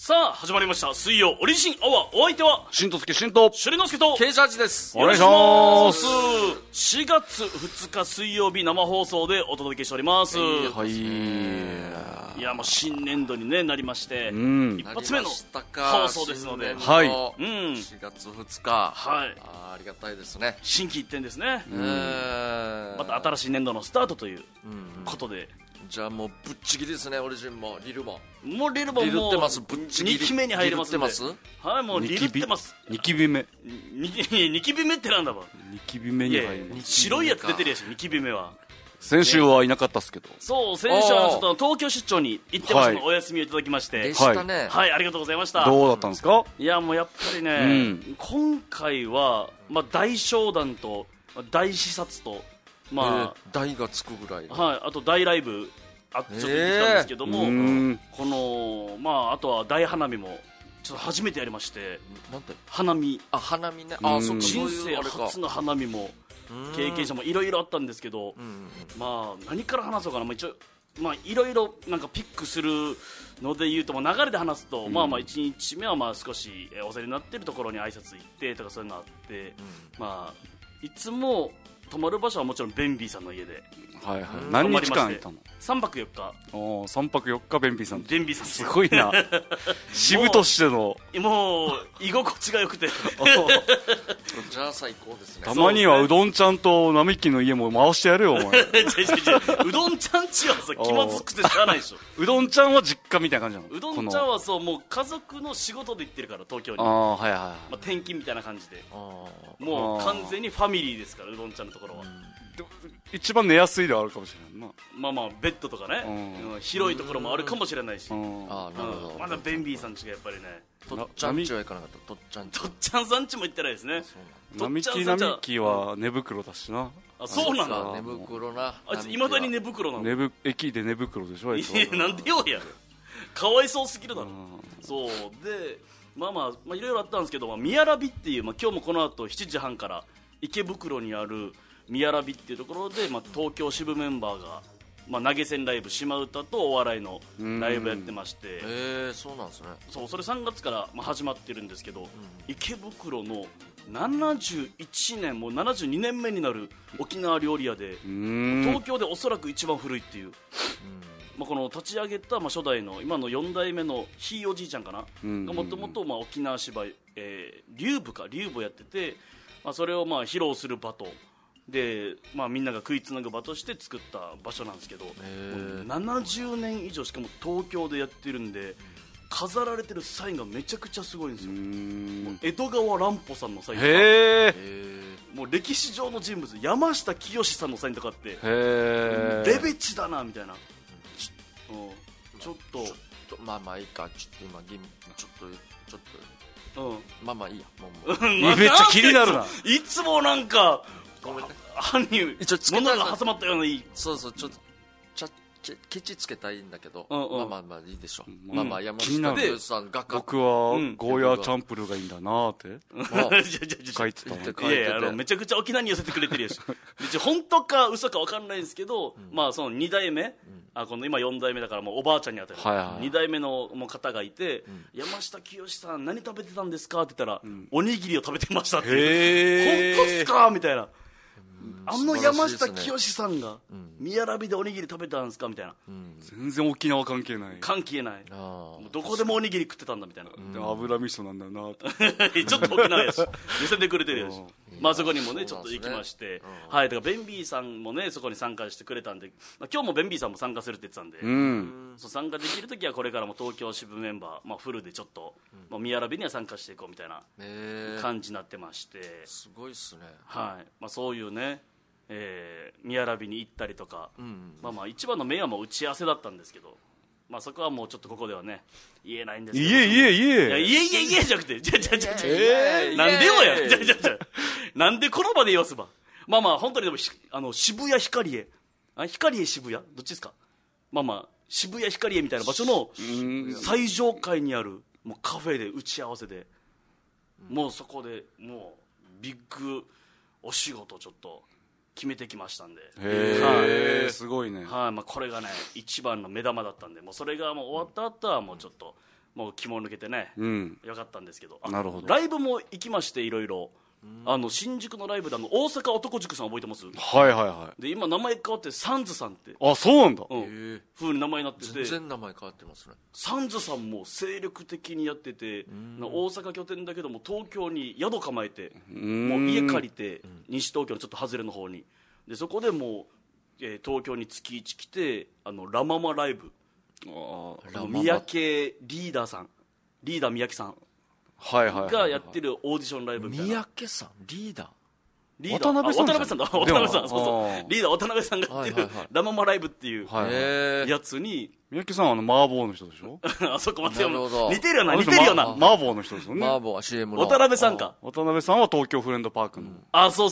さあ始まりました水曜オリジンアワー。お相手はしんとすけしんとしゅりのすけとケイジャージです。 お願いします。 4月2日水曜日生放送でお届けしております。 はい。 いやもう新年度に、ね、なりまして、一発目の放送ですので、 はい、 4月2日、 はい、 ありがたいですね。 心機一転ですね。また新しい年度のスタートということで、 じゃあもうぶっちぎりですね。オリジンもリルももうリルももう2期目に入れますんで、はい、もうリルってます。 2期目 2期目ってなんだば。 2期目に入ります。 白いやつ出てるやし、2期目は。 先週はいなかったっすけど、 そう、先週はちょっと東京出張に行ってましたので、お休みをいただきまして、 でしたね。 はい、ありがとうございました。 どうだったんですか？ いやもうやっぱりね、今回は、大商談と大視察と、 大がつくぐらい、 はい、あと大ライブちょっと行ってきたんですけども、このあとは大花見もちょっと初めてやりまして、 なんて花見、 花見ね、 人生初の花見も経験者もいろいろあったんですけど、何から話そうかな。一応いろいろなんかピックするので言うと、流れで話すと、1日目は少しお世話になっているところに挨拶行ってとかそういうのあって、いつも泊まる場所はもちろんベンビーさんの家で、 はいはい、何日間いたの ？3泊4日。 3泊4日ベンビーさん。 ベンビーさんすごいな。支部としてのもう居心地が良くてじゃあ最高ですね。 たまにはうどんちゃんと並木の家も回してやるよお前。 うどんちゃんちはさ気まずくてしゃあないでしょ。 うどんちゃんは実家みたいな感じなの？ うどんちゃんはそう、もう家族の仕事で行ってるから東京に。 はいはい、 転勤みたいな感じで、もう完全にファミリーですから、うどんちゃんのところは。 一番寝やすいではあるかもしれないな。ベッドとかね、広いところもあるかもしれないし、 なるほど。 まだベンビーさんちがやっぱりね。 とっちゃんちは行かなかった。とっちゃんさんちも行ってないですね。 並木は寝袋だしな。 そうなの？ 寝袋な。 あいついまだに寝袋なの？ 駅で寝袋でしょ。 なんでよや、かわいそうすぎるだろ。そうで、いろいろあったんですけど、ミヤラビっていう、今日もこの後7時半から池袋にあるミヤラビっていうところで、東京支部メンバーが、投げ銭ライブ、島唄とお笑いのライブやってまして、 そうなんですね。 そう、それ3月から始まってるんですけど、池袋の71年、もう72年目になる沖縄料理屋で、東京でおそらく一番古いっていう、この立ち上げた初代の今の4代目のひいおじいちゃんかな、がもともと沖縄芝居、竜舞やってて、それを披露する場とで、みんなが食いつなぐ場として作った場所なんですけど、70年以上しかも東京でやってるんで、飾られてるサインがめちゃくちゃすごいんですよ。もう江戸川乱歩さんのサインとか、もう歴史上の人物山下清さんのサインとかあって、レベチだなみたいな。ちょっといいか、ちょっと今ちょっといいや、 めっちゃ気になるな。 いつもなんかごめんね、 犯人物が挟まったような。いい、 そうちょっとケチつけたいんだけど、いいでしょ。山下清さんが僕はゴーヤーチャンプルーがいいんだなって書いてたの。 いやめちゃくちゃ沖縄に寄せてくれてるやし本当か嘘か分かんないんですけど、その2代目、この今4代目だからもうおばあちゃんに当たる、2代目の方がいて、山下清さん何食べてたんですかって言ったら、おにぎりを食べてましたっていう。本当っすかみたいな。山下清さんがミヤラビでおにぎり食べたんですかみたいな。 全然沖縄関係ない。 どこでもおにぎり食ってたんだみたいな。 油味噌なんだよなってちょっと沖縄やし寄せてくれてるやし、そこにもねちょっと行きまして、だからベンビーさんもねそこに参加してくれたんで、今日もベンビーさんも参加するって言ってたんで、参加できるときはこれからも東京支部メンバー、フルでちょっとミヤラビには参加していこうみたいな感じになってまして、 すごいっすね。 そういうね、ミヤラビに行ったりとか、一番のメインはもう打ち合わせだったんですけど、そこはもうちょっとここではね言えないんですけど、 言えじゃなくて、なんでよや、なんでこの場で言わすば。本当にでも渋谷ヒカリエ、渋谷どっちですか。渋谷ヒカリエみたいな場所の最上階にあるもうカフェで打ち合わせで、もうそこでもうビッグお仕事ちょっと決めてきましたんで、 すごいね。 これがね一番の目玉だったんで、もうそれがもう終わった後はもうちょっともう気も抜けてね、よかったんですけど。 なるほど。 ライブも行きまして、いろいろ。新宿のライブで大阪男塾さん覚えてます？ はいはいはい。 で今名前変わってサンズさんって、 あ、そうなんだ。 風に名前になってて、 全然名前変わってますね。 サンズさんも精力的にやってて、大阪拠点だけども東京に宿構えて、もう家借りて西東京のちょっと外れの方に、でそこでもう、東京に月1来てラママライブ、三宅リーダーさん、リーダー三宅さんがやってるオーディションライブみたいな。 三宅さんリーダー、 渡辺さんそうそうリーダー渡辺さんがやってるラママライブっていうやつに、 三宅さんは麻婆の人でしょ？ あそこ待ってよ、似てるよな似てるよな。 麻婆の人ですよね。 麻婆は CM の渡辺さんか。 渡辺さんは東京フレンドパークの。 あ、そう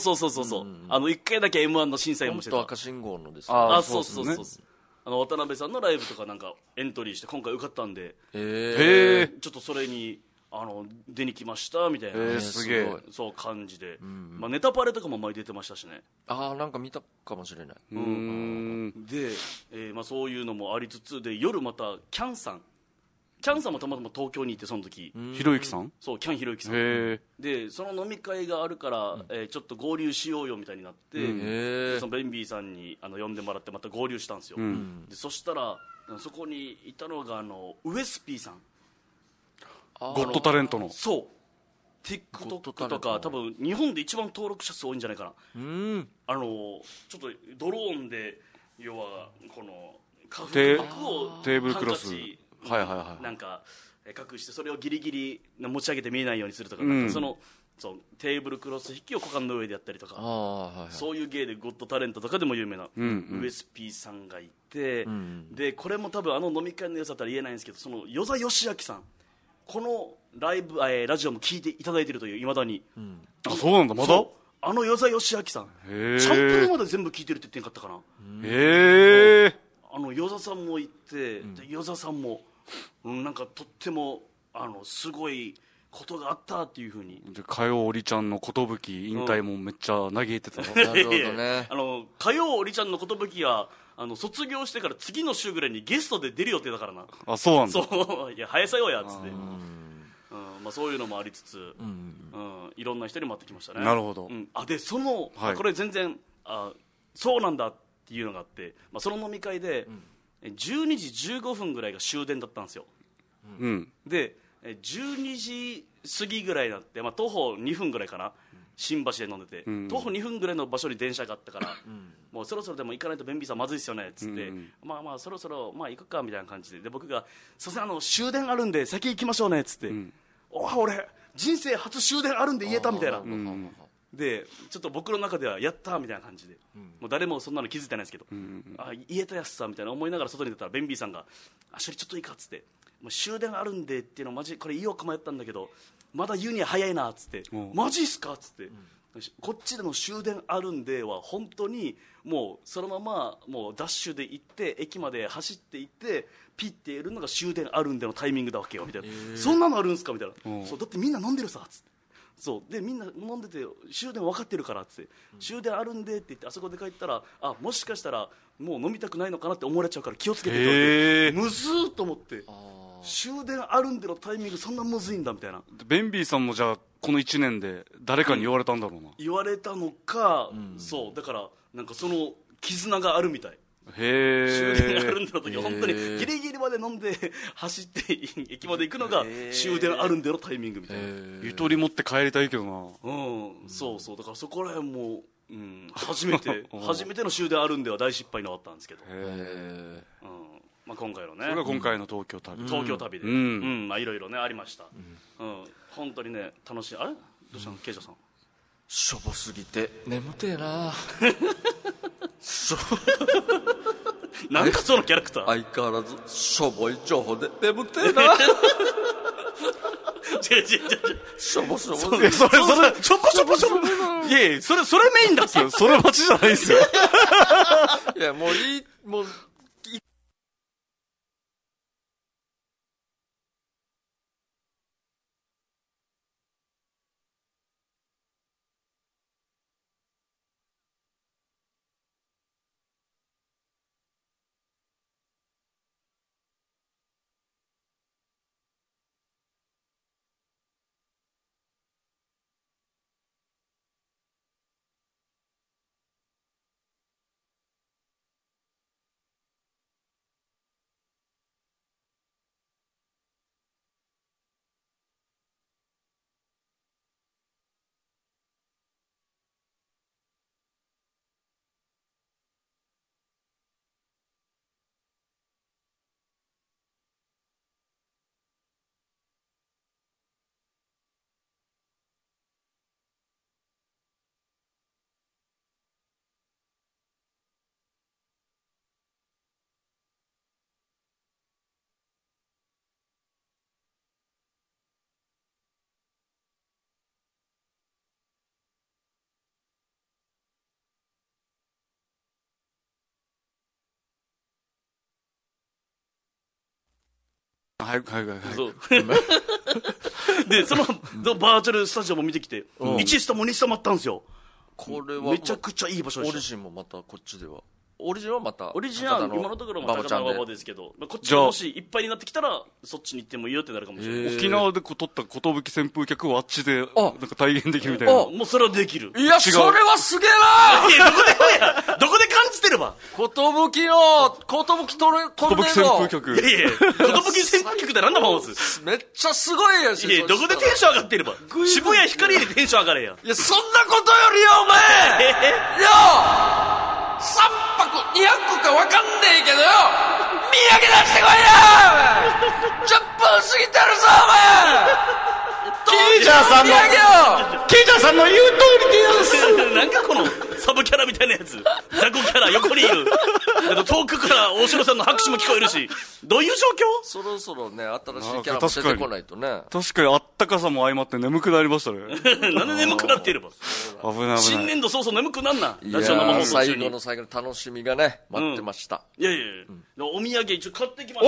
1回だけ M1 の審査員もしてた。 本当赤信号のです。 あ、そう渡辺さんのライブとかなんかエントリーして今回受かったんで、ちょっとそれに出に来ましたみたいな、 すげえ、 そう感じで、ネタパレとかも前出てましたしね。 なんか見たかもしれない。 で、そういうのもありつつで、夜またキャンさんもたまたま東京にいて、その時ひろゆきさん、 そうキャンひろゆきさんで、その飲み会があるから、ちょっと合流しようよみたいになって、そのベンビーさんに呼んでもらってまた合流したんですよ。でそしたらそこにいたのがウエスPさん、 ゴッドタレントの。 そう TikTok とか多分日本で一番登録者数多いんじゃないかな。ちょっとドローンで、要はこの服をテーブルクロスなんか隠して、それをギリギリ持ち上げて見えないようにするとか、そうテーブルクロス引きを股間の上でやったりとか、そういう芸でゴッドタレントとかでも有名なウエスPさんがいて、でこれも多分飲み会の良さだったら言えないんですけど、その与座義明さん、このラジオも聞いていただいているという、いまだに。 あ、そうなんだ。まだ与座義明さん、シャンプーまで全部聞いてるって言ってんかったかな。与座さんもいて、与座さんもなんかとってもすごいことがあったっていうふうに。 火曜おりちゃんの寿引退もめっちゃ嘆いてた。 なるほどね。 火曜おりちゃんの寿は卒業してから次の週ぐらいにゲストで出る予定だからな。 あ、そうなんだ。 そう、いや早さよやっつって、そういうのもありつつ、いろんな人に回ってきましたね。 なるほど。 でこれ全然そうなんだっていうのがあって、その飲み会で12時15分ぐらいが終電だったんですよ。で12時過ぎぐらいになって、徒歩2分ぐらいかな、新橋で飲んでて、徒歩2分ぐらいの場所に電車があったから、もうそろそろでも行かないと便利さまずいっすよねっつって、そろそろ行くかみたいな感じで、僕がすいません終電あるんで先行きましょうねっつって、俺人生初終電あるんで言えたみたいな、でちょっと僕の中ではやったみたいな感じで、もう誰もそんなの気づいてないですけど、言えたやつさみたいな思いながら外に出たら、ベンビーさんが「処理ちょっといいか」っつって「もう終電あるんで」っていうのマジこれ言おうか迷ったんだけど、まだ言うには早いなっつって「マジっすか」っつって、こっちでの終電あるんでは本当にもうそのままもうダッシュで行って駅まで走って行ってピッてやるのが終電あるんでのタイミングだわけよみたいな、そんなのあるんすかみたいな、そうだってみんな飲んでるさっつって、そうでみんな飲んでて終電分かってるからっつって、終電あるんでって言ってあそこで帰ったら、もしかしたらもう飲みたくないのかなって思われちゃうから気をつけてって言われて、むずーっと思って、終電あるんでのタイミングそんなむずいんだみたいな。 ベンビーさんもじゃあこの1年で誰かに言われたんだろうな、 言われたのか、そうだからなんかその絆があるみたい。終電あるんでの時本当にギリギリまで飲んで走って駅まで行くのが終電あるんでのタイミングみたいな。 ゆとり持って帰りたいけどな。 そうだからそこら辺も、初めての終電あるんでは大失敗に終わったんですけど、今回のね、 それが今回の東京旅でいろいろねありました。本当にね楽しい。あれどうしたのケイジャさん。 しょぼすぎて眠てえな。 なんかそのキャラクター相変わらずしょぼい情報で眠てえな。しょぼしょぼそれしょぼしょぼいやそれメインだっけ。 それ待ちじゃないですよ。 いやもういいもうはいはいはい。 そうでそのバーチャルスタジオも見てきて、1スタも2スタもあったんですよ。 これはめちゃくちゃいい場所でした。 オリジンもまたこっちではオリジンはまたオリジンは今のところも高田馬場ですけど、こっちがもしいっぱいになってきたらそっちに行ってもいいよってなるかもしれない。 沖縄で撮った寿扇風客をあっちでなんか体現できるみたいな。 もうそれはできる。 いやそれはすげえな。 いやどこで感じてれば寿扇扇風客。 いやいや寿扇風客ってなんだもんす。 めっちゃすごいやし。 いやどこでテンション上がってれば渋谷光よりテンション上がれや。 いやそんなことよりよお前よ3泊2泊か分かんねえけどよ土産出してこいよ10分過ぎてるぞお前ケイジャーさんの言う通りですなんかこのサブキャラみたいなやつ雑魚キャラ横にいる遠くから大城さんの拍手も聞こえるしどういう状況。 そろそろね新しいキャラも出てこないとね。 確かにあったかさも相まって眠くなりましたねなんで眠くなっていれば危ない新年度早々眠くなんな。 いや最後の最後の楽しみがね待ってました。 いやお土産一応買ってきました。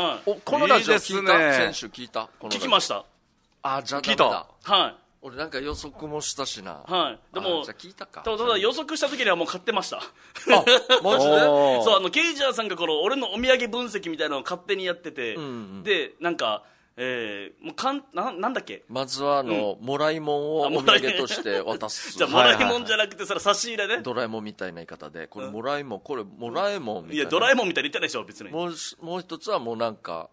おこのラジオ聞いた選手聞いた聞きました。 あじゃあ聞いた。 はい俺なんか予測もしたしな。 はいでもじゃあ聞いたか。 ただ予測した時にはもう買ってました。 あマジでそうケイジャーさんがこの俺のお土産分析みたいなのを勝手にやってて、でなんかもうなんだっけまずはもらいもんをお土産として渡すじゃあもらいもんじゃなくてそれ差し入れね。 ドラえもんみたいな言い方でこれもらいもんこれもらえもんみたいな。 いやドラえもんみたいに言ってないでしょ別に。 もう一つはもうなんか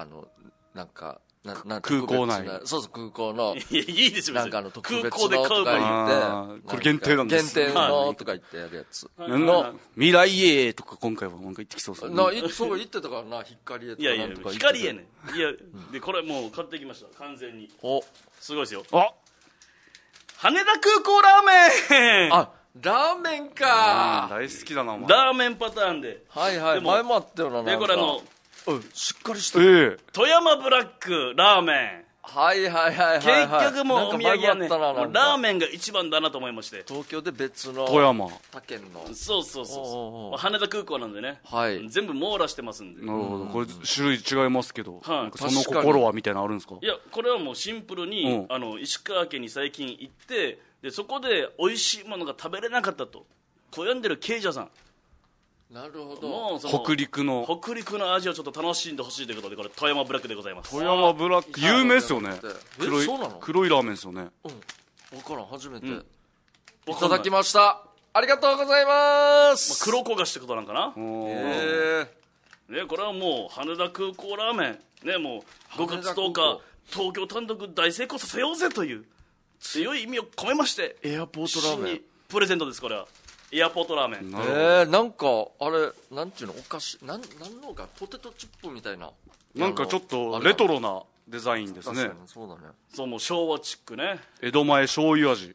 空港内そう空港のいやいいですよなんか特別の空港で買うとか言ってこれ限定なんです限定のとか言ってやるやつの未来へとか今回はなんか言ってきそうですね。 そう言ってたからな光へといやいやかなんとか光へねいやでこれもう買ってきました完全に。すごいですよ。羽田空港ラーメン。 あラーメンか大好きだなお前。 ラーメンパターンではい前もあったよな。 でこれしっかりしてる富山ブラックラーメン。 はい結局もうお土産はねラーメンが一番だなと思いまして。 東京で別の富山他県のそう羽田空港なんでね全部網羅してますんで。 なるほどこれ種類違いますけどなんかその心はみたいなのあるんですか。 いやこれはもうシンプルに石川県に最近行ってでそこで美味しいものが食べれなかったと悩んでるケイジャーさん。 なるほど。 北陸の味をちょっと楽しんでほしいということでこれ富山ブラックでございます。 富山ブラック有名ですよね。 そうなの。 黒いラーメンですよね。 分からん初めていただきました。ありがとうございます。 黒焦がしってことなんかな。ねこれはもう羽田空港ラーメンねもう5月10日東京単独大成功させようぜという強い意味を込めましてエアポートラーメンプレゼントです。これはエアポートラーメン。 なんかあれなんていうのお菓子なんのかポテトチップみたいななんかちょっとレトロなデザインですね。 そうだね。 そうもう昭和チックね。 江戸前醤油味。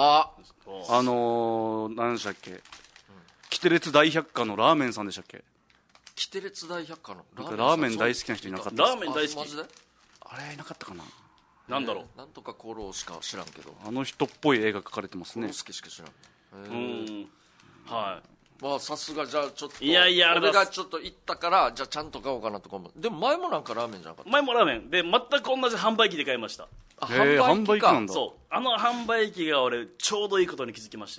何でしたっけキテレツ大百科のラーメンさんでしたっけ。 キテレツ大百科のラーメン大好きな人いなかったですか。 ラーメン大好き。 あれいなかったかな。 なんだろうなんとかコロしか知らんけどあの人っぽい絵が描かれてますね。 コロ好きしか知らん。 はいさすが。じゃあちょっと俺がちょっと行ったからじゃあちゃんと買おうかなとかも。でも前もなんかラーメンじゃなかった。 前もラーメンで全く同じ販売機で買いました。 販売機なんだ。 そう販売機が俺ちょうどいいことに気づきまして。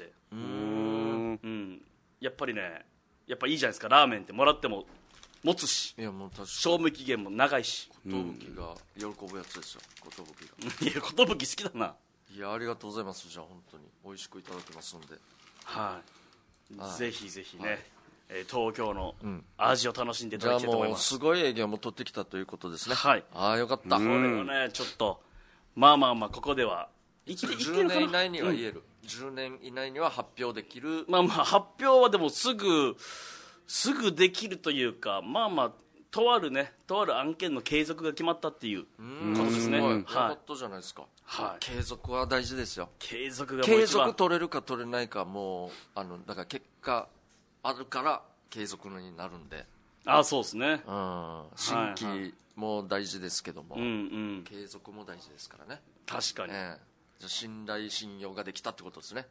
やっぱりねやっぱいいじゃないですか。ラーメンってもらっても持つしいやもう確かに賞味期限も長いし寿が喜ぶやつですよ寿が。 いや寿好きだな。 いやありがとうございます。じゃあ本当に美味しくいただきますんでぜひぜひね東京の味を楽しんでいただきたいと思います。 じゃあもうすごい営業も取ってきたということですね。よかった。 これをねちょっとまあここでは 10年以内には言える10年以内には発表できる。 発表はでもすぐできるというかとある案件の継続が決まったっていうことですね。 よかったじゃないですか。継続は大事ですよ。 継続が継続取れるか取れないかもうだから結果あるから継続になるんで。 そうですね。 新規も大事ですけども継続も大事ですからね。 確かに。 じゃあ信頼信用ができたってことですね。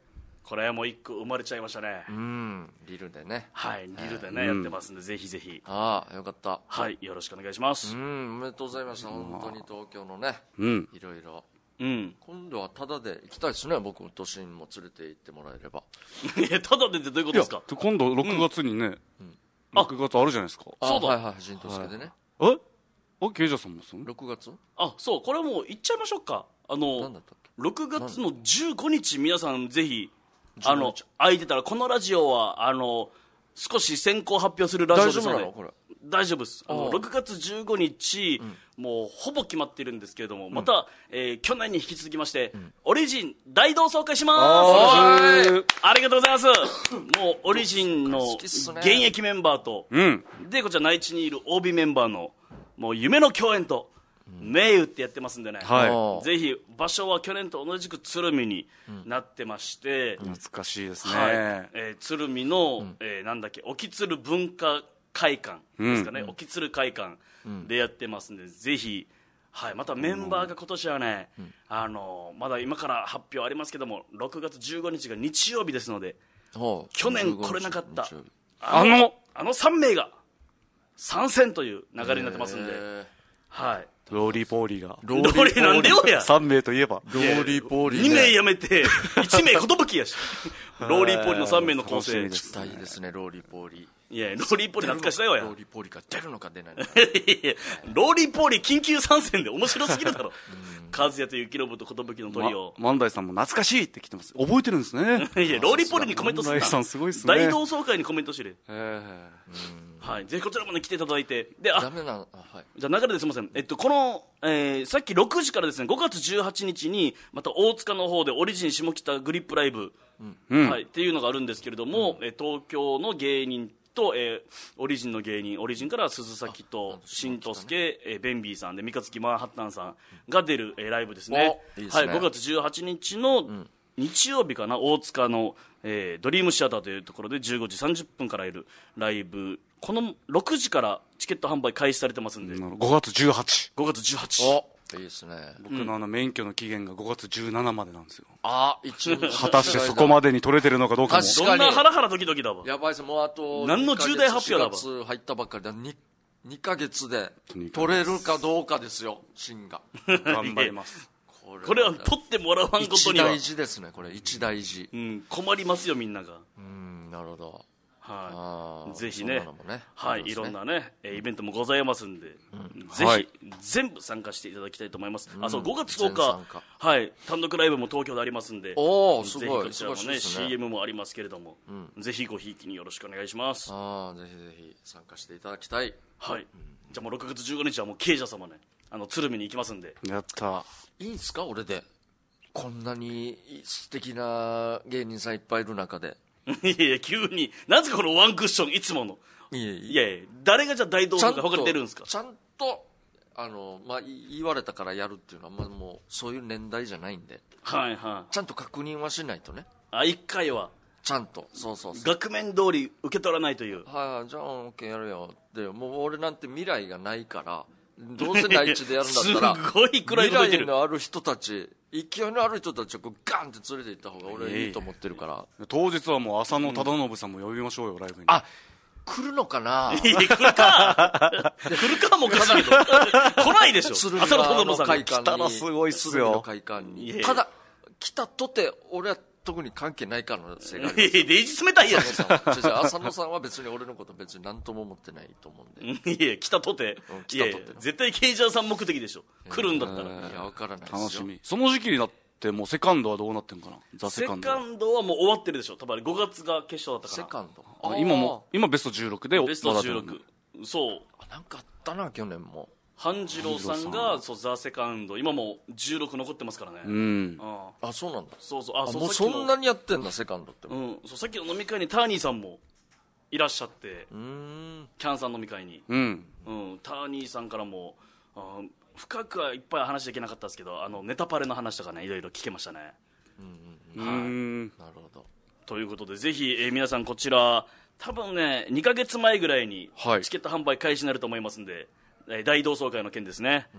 これも1個生まれちゃいましたね。 リルでね。 はい、リルでね、やってますんで、ぜひぜひ。 ああ、よかった。 はい、よろしくお願いします。 おめでとうございました。本当に東京のね、いろいろ。今度はタダで行きたいですね。僕都心も連れて行ってもらえれば。 いや、タダでってどういうことですか？ 今度6月にね、6月あるじゃないですか。 そうだ。 はいはい、新都助でね。 ケイジャーさんもその 6月？ そう、これはもう行っちゃいましょうか。 なんだったっけ 6月の15日、皆さんぜひ、空いてたら、このラジオは、少し先行発表するラジオですので。 大丈夫なのこれ。 大丈夫です。6月15日、もうほぼ決まってるんですけれども、また、去年に引き続きまして、オリジン大同窓会します。ありがとうございます。もうオリジンの現役メンバーと、でこちら内地にいる OB メンバーのもう夢の共演と名誉ってやってますんでね、ぜひ場所は去年と同じく鶴見になってまして、 懐かしいですね。 鶴見の、なんだっけ、沖鶴文化会館ですかね、沖鶴会館でやってますんで、ぜひ、またメンバーが今年はね、まだ今から発表ありますけども、6月15日が日曜日ですので、去年来れなかったあの3名が参戦という流れになってますんで、 ローリーポーリーが。 ローリーなんでよや。 3名といえば。 ローリーポーリー。 2名やめて、1名寿やし。ローリーポーリーの3名の構成。 期待ですね、ローリーポーリー。 いや、ローリーポーリー懐かしだよや。 ローリーポーリーが出るのか出ないのか。 ローリーポーリー緊急参戦で面白すぎるだろ。和也と雪信と寿のトリオ。 万代さんも懐かしいって来てます。覚えてるんですね。 いや、ローリーポーリーにコメントするな。 万代さんすごいっすね。 大同窓会にコメントしてる。ぜひこちらもね来ていただいて、で、じゃあ流れですみません。この、さっき6時からですね、5月18日にまた大塚の方でオリジン下北グリップライブ、っていうのがあるんですけれども、東京の芸人と、オリジンの芸人、オリジンから鈴崎と新とすけ、ベンビーさんで三日月マンハッタンさんが出る、ライブですね。5月18日の日曜日かな、大塚の、ドリームシアターというところで15時30分からいるライブ、この6時からチケット販売開始されてますんで、 5月18。 5月18。 いいですね。 僕の免許の期限が5月17までなんですよ。 一応果たしてそこまでに取れてるのかどうかも。 どんなハラハラドキドキだわ。 やばいです。もうあと何の重大発表だわ。 4月入ったばっかりだ。2ヶ月で取れるかどうかですよ、芯が。 頑張ります。 これは取ってもらわんことには一大事ですね、これ。一大事。 困りますよ、みんなが。 なるほど。 ぜひね、いろんなね、イベントもございますんで、ぜひ全部参加していただきたいと思います。そう、5月10日、単独ライブも東京でありますんで、ぜひこちらもね、CM もありますけれども、ぜひごひいきによろしくお願いします。 ぜひぜひ参加していただきたい。 じゃあもう6月15日はもうケイジャー様ね、鶴見に行きますんで。 やった。 いいんすか、俺で。こんなに素敵な芸人さんいっぱいいる中で。 いや急になぜこのワンクッションいつもの。いや誰がじゃあ大道具が他に出るんですか。 ちゃんと言われたからやるっていうのは、もうそういう年代じゃないんで、ちゃんと確認はしないとね。 1回はちゃんと額面通り受け取らないという。 じゃあ OK やるよって。もう俺なんて未来がないから、どうせ内地でやるんだったらすごい暗いこと言ってる。 未来のある人たち、勢いのある人たちをガンって連れて行った方が俺いいと思ってるから。 当日はもう浅野忠信さんも呼びましょうよ、ライブに。 来るのかな。 来るかもおかしいけど来ないでしょ。浅野忠信さんが来たらすごいっすよ。 ただ来たとて俺は特に関係ない可能性がある。 デイジ冷たいやん。 浅野さんは別に俺のこと別に何とも思ってないと思うんで。 いや来たとて、絶対ケイジャーさん目的でしょ、来るんだったら。 いや分からないですよ。 楽しみ。その時期になってもうセカンドはどうなってんかな。ザ・セカンド。 セカンドはもう終わってるでしょ。多分5月が決勝だったから。 セカンド。 今ベスト16で。 ベスト16。そう。 なんかあったな去年も。 半次郎さんがザ・セカンド、今も16残ってますからね。 そうなんだ。 そうもうそんなにやってんだセカンドって。 さっきの飲み会にターニーさんもいらっしゃって、キャンさん飲み会に、ターニーさんからも深くはいっぱい話できなかったですけど、ネタパレの話とかね、いろいろ聞けましたね。 なるほど。 ということでぜひ、皆さんこちら多分ね2ヶ月前ぐらいにチケット販売開始になると思いますんで、大同窓会の件ですね。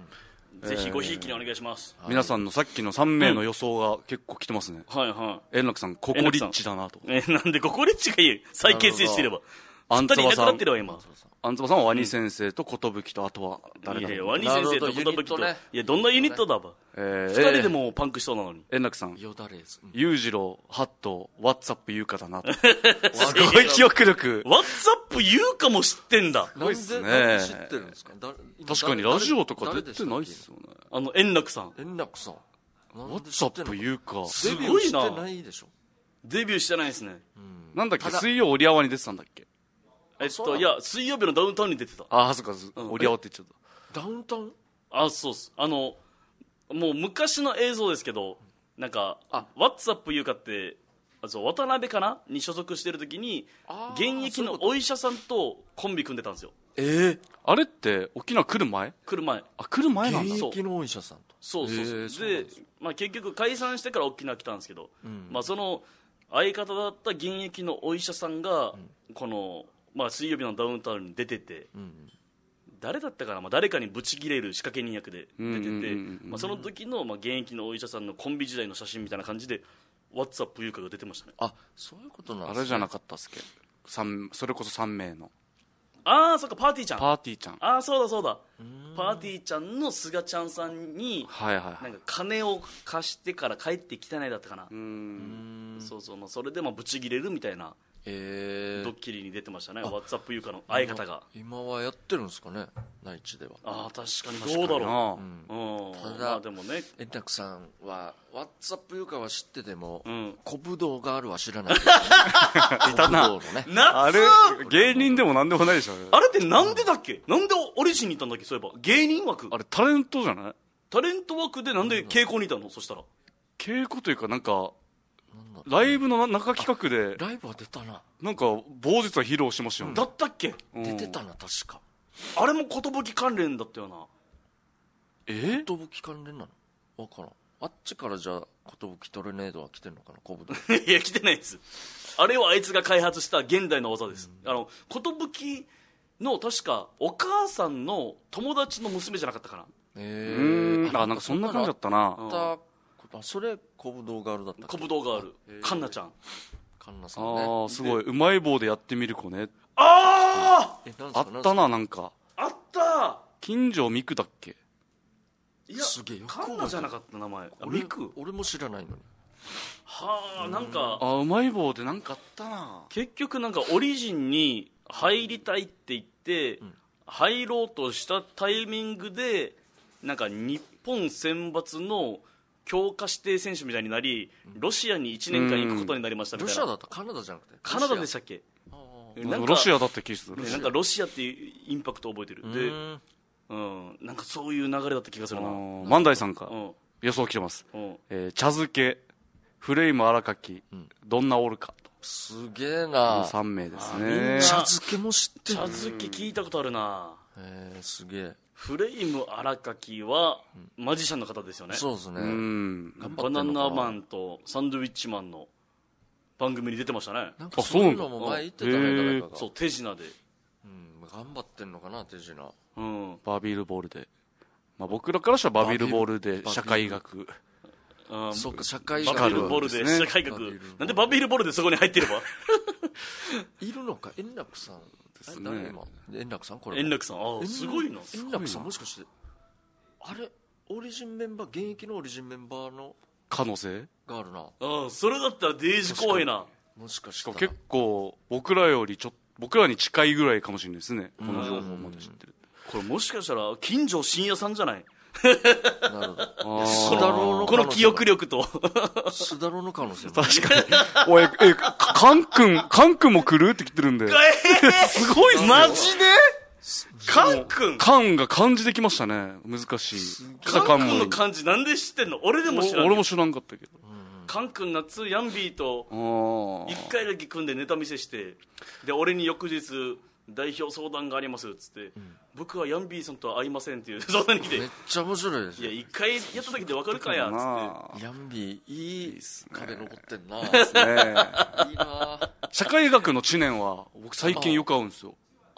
ぜひごひいきにお願いします。 皆さんのさっきの3名の予想が結構来てますね。 はいはい。 円楽さん、ココリッチだなと。 なんでココリッチがいい？再結成してれば。 アンツバさん。 アンツバさんはワニ先生と寿と、あとは誰だろう。 いや、ワニ先生と寿と。いや、どんなユニットだば。二人でもパンクしそうなのに。 円楽さん。 ヨダレーズ。 裕次郎、ハット、ワッツアップ優香だなと。すごい記憶力。 ワッツアップ優香も知ってんだ。 すごいっすね。知ってるんですか？ 確かにラジオとか出てないっすよね。 円楽さん。 円楽さん。 ワッツアップ優香。 すごいな。 デビューしてないでしょ。 デビューしてないですね。 なんだっけ、水曜折り合わに出てたんだっけ？ いや、水曜日のダウンタウンに出てた。 あ、そっか、折り合わって言っちゃった。 ダウンタウン？ あ、そうっす。もう昔の映像ですけど、なんか、ワッツアップ優香って、渡辺かなに所属してる時に、現役のお医者さんとコンビ組んでたんですよ。 あれって沖縄来る前？ 来る前。 あ、来る前なんだ。 現役のお医者さんと。 そう。で、結局解散してから沖縄来たんですけど、その相方だった現役のお医者さんが、この、水曜日のダウンタウンに出てて、誰だったかな、誰かにブチギレる仕掛け人役で出てて、その時の、現役のお医者さんのコンビ時代の写真みたいな感じでワッツアップ優香が出てましたね。 あ、そういうことなんですね。 あれじゃなかったっすっけ、それこそ3名の。 ああ、そっか、パーティーちゃん。 パーティーちゃん。 ああ、そうだ。パーティーちゃんの菅ちゃんさんに、なんか金を貸してから帰ってきてないだったかな。そう、それでブチギレるみたいなドッキリに出てましたね。ワッツアップ優香の相方が。 今はやってるんですかね、内地では。 ああ、確かにどうだろう。 ただでもね、 円楽さんはワッツアップ優香は知ってても、小ぶどうがあるは知らない。いたな。あれ芸人でもなんでもないでしょ。 あれってなんでだっけ？なんでオリジンにいたんだっけ？そういえば芸人枠。 あれタレントじゃない？ タレント枠でなんで稽古にいたの？そしたら稽古というか、なんかライブの中企画でライブは出たな。 なんか某日は披露しましたよね。 だったっけ？ 出てたな、確か。 あれも寿関連だったよな。 寿関連なの？わからん。あっちからじゃあ寿トルネードは来てんのかな、小ぶどう。 いや、来てないです。あれはあいつが開発した現代の技です。寿の確かお母さんの友達の娘じゃなかったかな。 なんかそんな感じだったな。 それ小ぶどうガールだったっけ？ 小ぶどうガール、カンナちゃん。 カンナさんね。 すごい、うまい棒でやってみる子ね。 あったな、なんかあった。 金城美久だっけ？ いや、カンナじゃなかった名前。美久？ 俺も知らないのに。 はあ、なんかうまい棒でなんかあったな。 結局なんかオリジンに入りたいって言って、入ろうとしたタイミングでなんか日本選抜の強化指定選手みたいになり、ロシアに1年間行くことになりましたみたいな。 ロシアだった？カナダじゃなくてカナダでしたっけ？ なんかロシアだった気がする。 なんかロシアっていうインパクトを覚えてる。で、なんかそういう流れだった気がするな。 万代さんか予想来てます。茶漬け、フレイム荒垣、どんなおるか。 すげえな。 3名ですね。 茶漬けも知ってる。 茶漬け聞いたことあるな。 すげえ。 フレイム荒垣はマジシャンの方ですよね。 そうですね。 バナナマンとサンドウィッチマンの番組に出てましたね。 なんかそういうのも前言ってたね、誰かが。 そう、手品で。 頑張ってんのかな、手品。 バビルボールで。僕らからしたらバビルボールで社会学。 そうか、社会学。バビルボールで社会学。なんでバビルボールでそこに入ってればいるのか、円楽さんですね。円楽さんこれ。 円楽さん、すごいな。 円楽さんもしかして、あれ、オリジンメンバー、現役のオリジンメンバーの可能性があるな。 それだったらデージ怖いな。 もしかしたら結構僕らに近いぐらいかもしれないですね、この情報まで知ってる。 これもしかしたら近所深夜さんじゃない？ なるほど。スダローのこの記憶力とスダローの可能性。 確かに。おい、カン君も来るって来てるんで。すごいっすよ。 マジで？カン君？ カンが漢字できましたね。難しい。 カン君の漢字なんで知ってんの？俺でも知らん。 俺も知らんかったけど。 カン君夏ヤンビーと1回だけ組んでネタ見せして、で俺に翌日代表相談がありますっつって、僕はヤンビーさんとは会いませんっていう相談に来て、 めっちゃ面白いですよ。 いや1回やっただけで分かるかやっつって。 ヤンビーいい壁残ってんな。 いいいな。 社会学の知念は僕最近よく会うんですよ。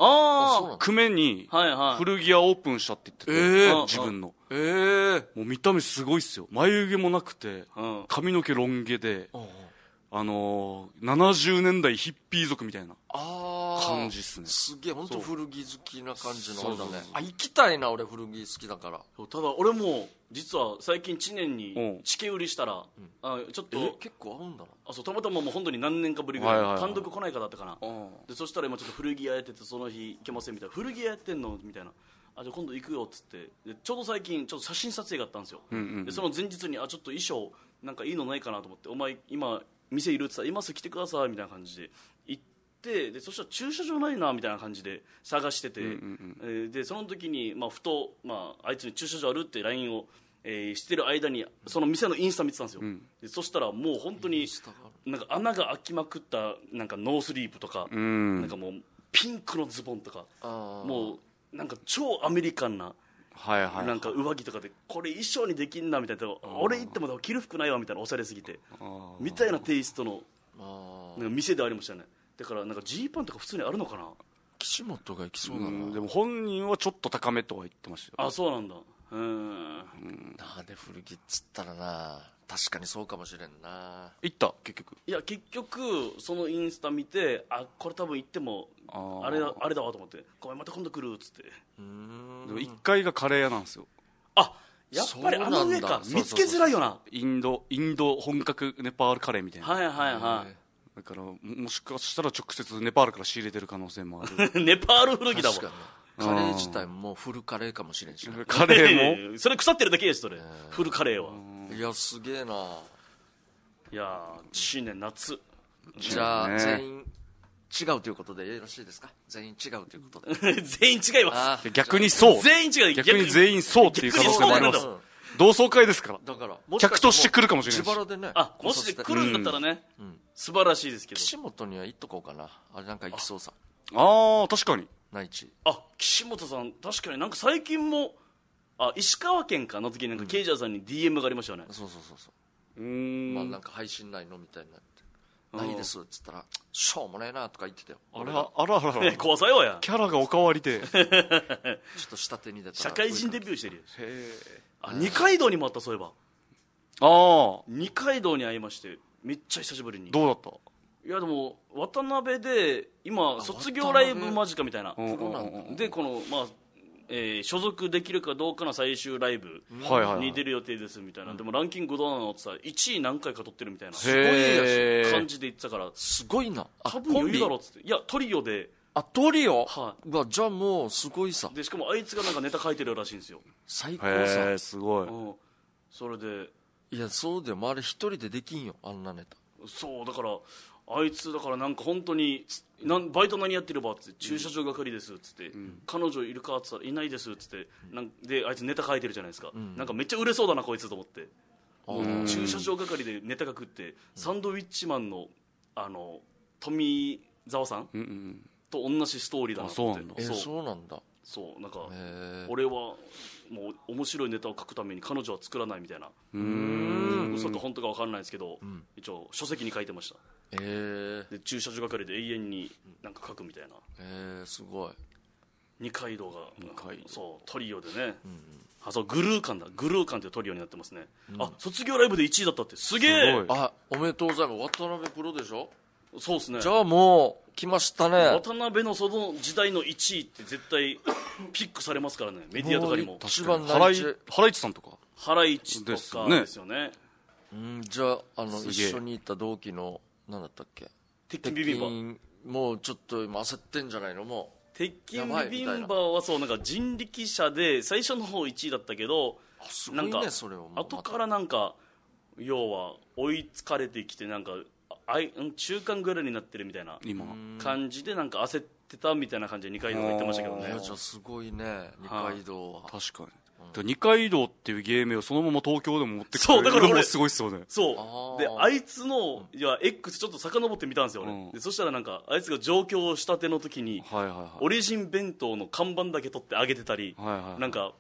あ久米にはいはい古着屋オープンしたって言ってて、 ー自分のええもう見た目すごいっすよ。眉毛もなくてうん髪の毛ロン毛で、70年代ヒッピー族みたいなああ感じっすね。 すげえ本当古着好きな感じのあれだねそうそうそうあ行きたいな俺古着好きだからそうただ俺も実は最近知念うんにチケ売りしたら、ちょっと結構合うんだなそうたまたまもう本当に何年かぶりぐらい、 はいはいはい単独来ないかだったかな、でそしたら今ちょっと古着屋やっててその日行けませんみたいな、古着屋やってんのみたいな、じゃあ今度行くよっつってでちょうど最近ちょっと写真撮影があったんですよ、でその前日にちょっと衣装なんかいいのないかなと思って、お前今店いるって言ったら今すぐ来てくださいみたいな感じで行ってでそしたら駐車場ないなみたいな感じで探してて、でその時に、ふと、あいつに駐車場あるって LINE をしてる間にその店のインスタ見てたんですよ、でそしたらもう本当になんか穴が開きまくったなんかノースリープとか、なんかもうピンクのズボンとかもうなんか超アメリカンなはいはい、 なんか上着とかでこれ衣装にできんなみたいな、俺行っても着る服ないわみたいな、おしゃれすぎてみたいなテイストのなんか店でありましたね。だからなんかジーパンとか普通にあるのかな。 岸本が行きそうだな、 でも本人はちょっと高めとは言ってましたよ。 そうなんだ。 なんで古着っつったらな確かにそうかもしれんな行った結局。 いや結局そのインスタ見てこれ多分行ってもあれだわと思って、ごめんまた今度来るっつって、 でも1階がカレー屋なんですよ。 やっぱりあの上か見つけづらいよな。 インド本格ネパールカレーみたいな。 はいはいはだからもしかしたら直接ネパールから仕入れてる可能性もある。 いネパール古着だわ。 確かにカレー自体もフルカレーかもしれんしなカレーもそれ腐ってるだけやしそれ、フルカレーは。 いやすげえないや新年夏じゃあ、 ね全員違うということでよろしいですか。全員違うということで全員違います逆にそう全員違う。 逆に全員そうっていう可能性もあります逆にそうなんだ。 同窓会ですから。 だから客として来るかもしれないし自腹でねもしで来るんだったらね、素晴らしいですけど。 岸本には行っとこうかな。あれなんか行きそうさ確かに。 内地岸本さん確かになんか最近も石川県かの時になんかケイジャーさんに DM がありましたよね。 そうまあなんか配信ないのみたいになってないですっつったらしょうもないなとか言ってたよ。 あら怖さよや。 キャラがおかわりで。 ちょっと下手に出たら社会人デビューしてるよ。 へ二階堂にもあった。そういえばー。 二階堂に会いまして、めっちゃ久しぶりに。 どうだった？ いやでも渡辺で今卒業ライブ間近みたいなでこの所属できるかどうかの最終ライブに出る予定ですみたいな。でもランキングどうなのってさ1位何回か取ってるみたいな感じで言ってたから、 すごいな。 多分余裕だろっつって。いやトリオで。 トリオはいじゃあもうすごいさ。 でしかもあいつがなんかネタ書いてるらしいんですよ。 最高さ。 すごい。 それでいやそうだよ、周り一人でできんよあんなネタ。 そうだからあいつだからなんか本当にバイト何やってればっつって、駐車場係ですっつって、彼女いるかっつったらいないですっつって、であいつネタ書いてるじゃないですか、なんかめっちゃ売れそうだなこいつと思って、駐車場係でネタ書くって、サンドウィッチマンの富澤さん、と同じストーリーだなと思って。 そうなんだ。 そうなんか俺はもう面白いネタを書くために彼女は作らないみたいな、嘘か本当か分かんないですけど、一応書籍に書いてました。で駐車場係で永遠になんか書くみたいな。 すごい。 二階堂がそうトリオでね、そうグルーカンっていうトリオになってますね。卒業ライブで1位だったって、すげえ。 おめでとうございます。渡辺プロでしょ。 そうですね。 じゃあもう来ましたね。 渡辺のその時代の1位って絶対ピックされますからね、メディアとかにも。 一番ハライチさんとか。 ハライチとかですよね。 じゃあ一緒に行った同期の何だったっけ、 鉄筋ビビンバ、 もうちょっと今焦ってんじゃないの。もう鉄筋ビビンバはそうなんか人力車で最初の方1位だったけど、なんか後からなんか要は追いつかれてきて、なんか中間ぐらいになってるみたいな感じで、なんか焦ってたみたいな感じで二階堂が言ってましたけどね。 じゃあすごいね、二階堂は。 確かに。二階堂っていう芸名をそのまま東京でも持ってくる。 そうだから俺すごいっすよね。 そうであいつのX ちょっと遡ってみたんですよね。でそしたらなんかあいつが上京したての時にオリジン弁当の看板だけ取ってあげてたり、なんか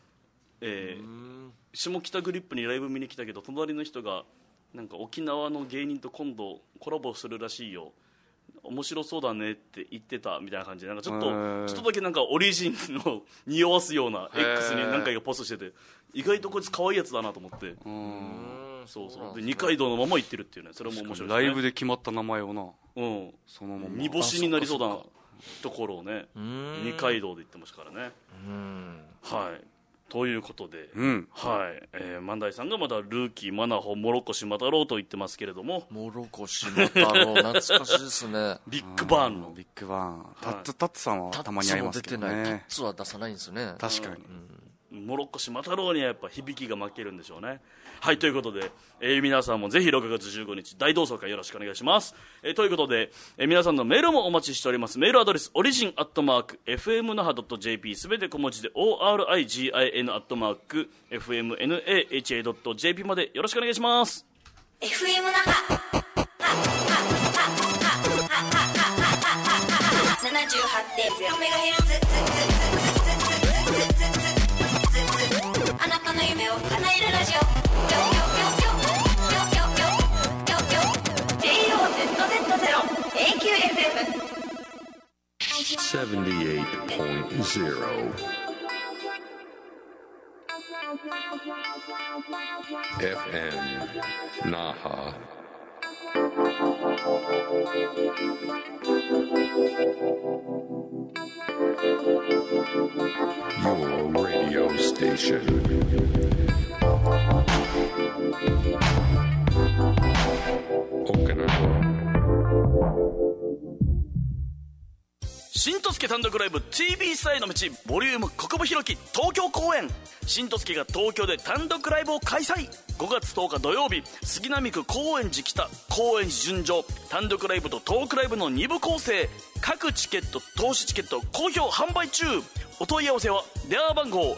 下北グリップにライブ見に来たけど、隣の人がなんか沖縄の芸人と今度コラボするらしいよ、 面白そうだねって言ってたみたいな感じで、なんかちょっとだけなんかオリジンを匂わすような X に何回かポストしてて、意外とこいつ可愛いやつだなと思って、そうで二階堂のまま行ってるっていうね、それも面白いですね。 ライブで決まった名前をな、そのまま煮干しになりそうなところをね、二階堂で言ってましたからね。はい、ということで、万代さんがまだルーキー、マナホ、モロコシマタロウと言ってますけれども、 モロコシマタロウ懐かしいですね。 ビッグバーンのビッグバーン、タッツさんはたまに会いますけどね。 タッツは出さないんですね。 確かに、 モロコシマタロウにはやっぱ響きが負けるんでしょうね。はい、ということで、皆さんもぜひ6月15日大同窓会よろしくお願いします。ということで、皆さんのメールもお待ちしております。メールアドレス、origin@fmnaha.jp、 すべて小文字で origin@fmnaha.jp までよろしくお願いします。 FM 那覇 78.0MHz、 あなたの夢を叶えるラジオ、JOZZ0AQFM 78.0 FM Naha. Your radio station. Okinawa. 新十助単独ライブ TV サイの道ボリューム国分弘樹東京公演。新十助が東京で単独ライブを開催。5月10日土曜日、杉並区高円寺北、高円寺純情、単独ライブとトークライブの2部構成。各チケット、投資チケット好評販売中。お問い合わせは電話番号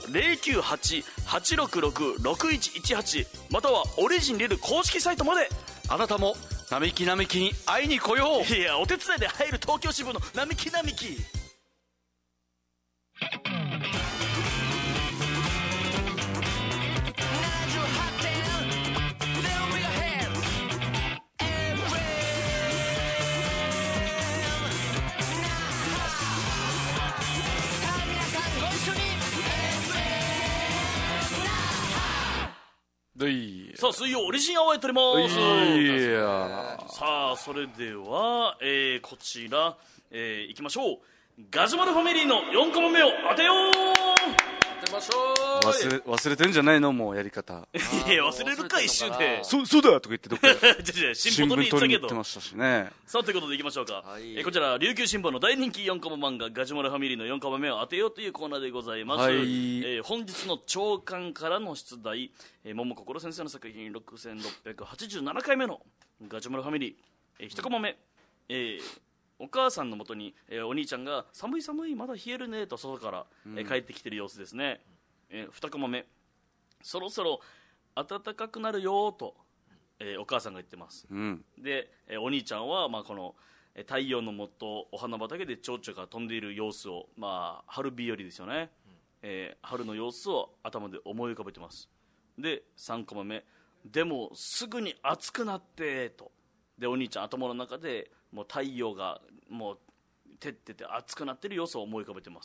098-866-6118 またはオリジンリル公式サイトまで。 あなたも並木並木に会いに来よう。 いや、お手伝いで入る東京支部の並木並木。さあ、水曜オリジンアワーやっております。さあ、それでは、こちら、いきましょう。ガジュマルファミリーの4コマ目を当てよう。 当てましょう。 忘れてんじゃないの、もうやり方。 いや、忘れるか一瞬で。 そうだとか言ってどっか新聞取りに行ってたけど。 ましたしね。 さあ、ということでいきましょうか。こちら琉球新報の大人気4コマ漫画ガジュマルファミリーの4コマ目を当てようというコーナーでございます。本日の長官からの出題、桃心先生の作品6687回目のガジュマルファミリー、1コマ目、お母さんのもとに、お兄ちゃんが寒い寒いまだ冷えるねと外から、帰ってきてる様子ですね。2コマ目、そろそろ暖かくなるよと、お母さんが言ってます、で、お兄ちゃんは、この太陽の下お花畑で蝶々が飛んでいる様子を、春日和ですよね、春の様子を頭で思い浮かべてます。で3コマ目、でもすぐに暑くなってと。でお兄ちゃん頭の中でもう太陽がもう照ってて暑くなってる様子を思い浮かべてます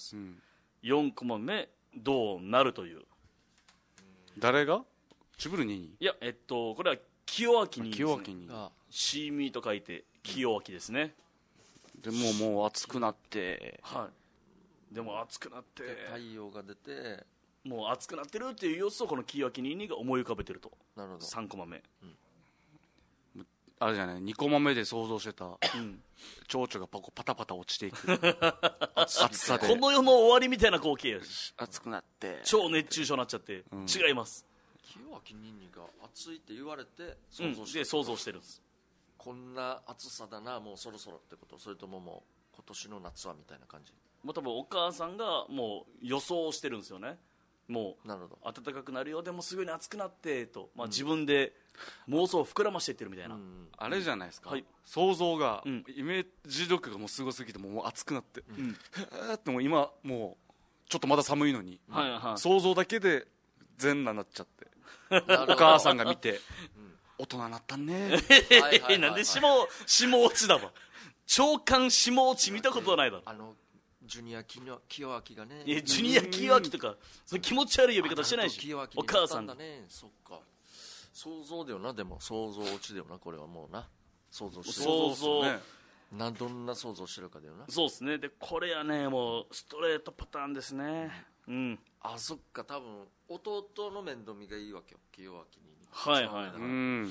、4コマ目、どうなるという。 誰がチブルニいや、これは清明に清明にシーミーと書いて清明ですね。 でもう暑くなって、 でも暑くなって太陽が出てもう暑くなってるっていう様子をこの清明にが思い浮かべてると。 なるほど。 3コマ目、 あれじゃない、2コマ目で想像してた、蝶々がパタパタ落ちていく暑さでこの世の終わりみたいな光景やし、 暑くなって超熱中症になっちゃって、違います。 清明ニンニが暑いって言われて想像してるんです。 こんな暑さだな、もうそろそろってこと？それとももう今年の夏はみたいな感じ？ もう多分お母さんがもう予想してるんですよね。もうなるほど、 暖かくなるよ、でもすぐに暑くなってと、自分で妄想を膨らましていってるみたいな、 あれじゃないですか、想像が、イメージ力がもうすごすぎてもう暑くなって、でも今もうちょっとまだ寒いのに、想像だけで全裸になっちゃってお母さんが見て、大人になったねなんで下落ちだわ。 長官下落ち見たことないだろ。 ジュニア清明がね、 いやジュニア清明とかそれ気持ち悪い呼び方してないし、お母さんがね。そっか、想像だよな。でも想像落ちだよな、これはもうな。想像してる。 想像、ね、 どんな想像してるかだよな。 そうですね。でこれやね、もうストレートパターンですね。うん。 そっか、多分弟の面倒見がいいわけよ、清明に。 はいはい、 うん、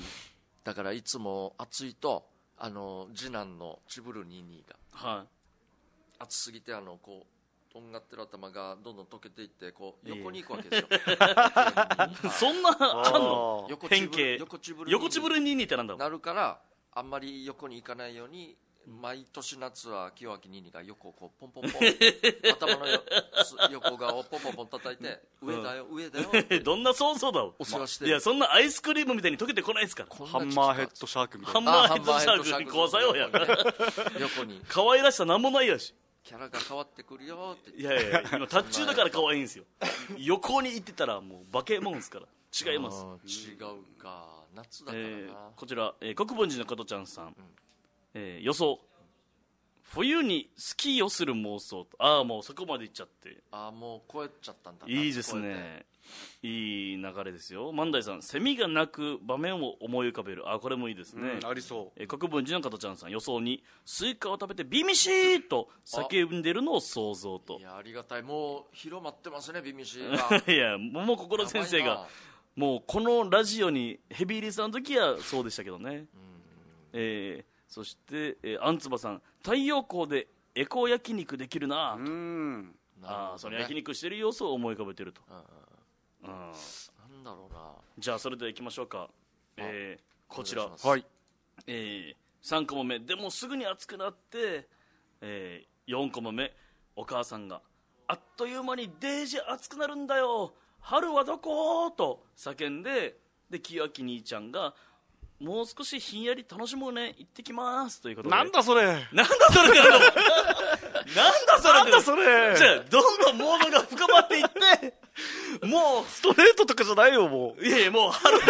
だからいつも暑いと次男のチブルニーニーが、はい、暑すぎてこうとんがってる頭がどんどん溶けていってこう横に行くわけですよ。 そんなあんの変形横チブルニーニーってなんだろう。 なるからあんまり横に行かないように毎年夏は清明ニーニーが横をこうポンポンポン頭の横側をポンポンポン叩いて上だよ上だよどんな想像だろお世話してる。 いやそんなアイスクリームみたいに溶けてこないですから。 ハンマーヘッドシャークみたいな。 ハンマーヘッドシャークに怖さよや横に可愛らしさなんもないやし、 キャラが変わってくるよって。 いやいや今タッチューだから可愛いんですよ。横に行ってたらもう化け物ですから違います。 違うか、夏だからな。 こちら、国分寺の加トちゃんさん、予想冬にスキーをする妄想と。もうそこまで行っちゃって、 もう超えちゃったんだ。 いいですね、いい流れですよ。万代さん、セミが鳴く場面を思い浮かべる。これもいいですね、 ありそう。 国分寺の加トちゃんさん、予想にスイカを食べてビミシーと叫んでるのを想像と。 いやありがたい、もう広まってますね、ビミシーが。いや桃心先生がもうこのラジオにヘビーリスナーの時はそうでしたけどね。そして、あんつばさん、太陽光でエコ焼肉できるなと。その焼肉してる様子を思い浮かべてると。 なんだろうな。 じゃあそれではいきましょうか。こちら、 はい、 3コマ目でもすぐに暑くなって、4コマ目、お母さんがあっという間にデージ暑くなるんだよ、春はどこ？と叫んで、清明兄ちゃんがもう少しひんやり楽しもうね、行ってきますということで。 なんだそれなんだそれってなんだそれじゃあどんどんモードが深まっていってもうストレートとかじゃないよ。もういやいや、もう春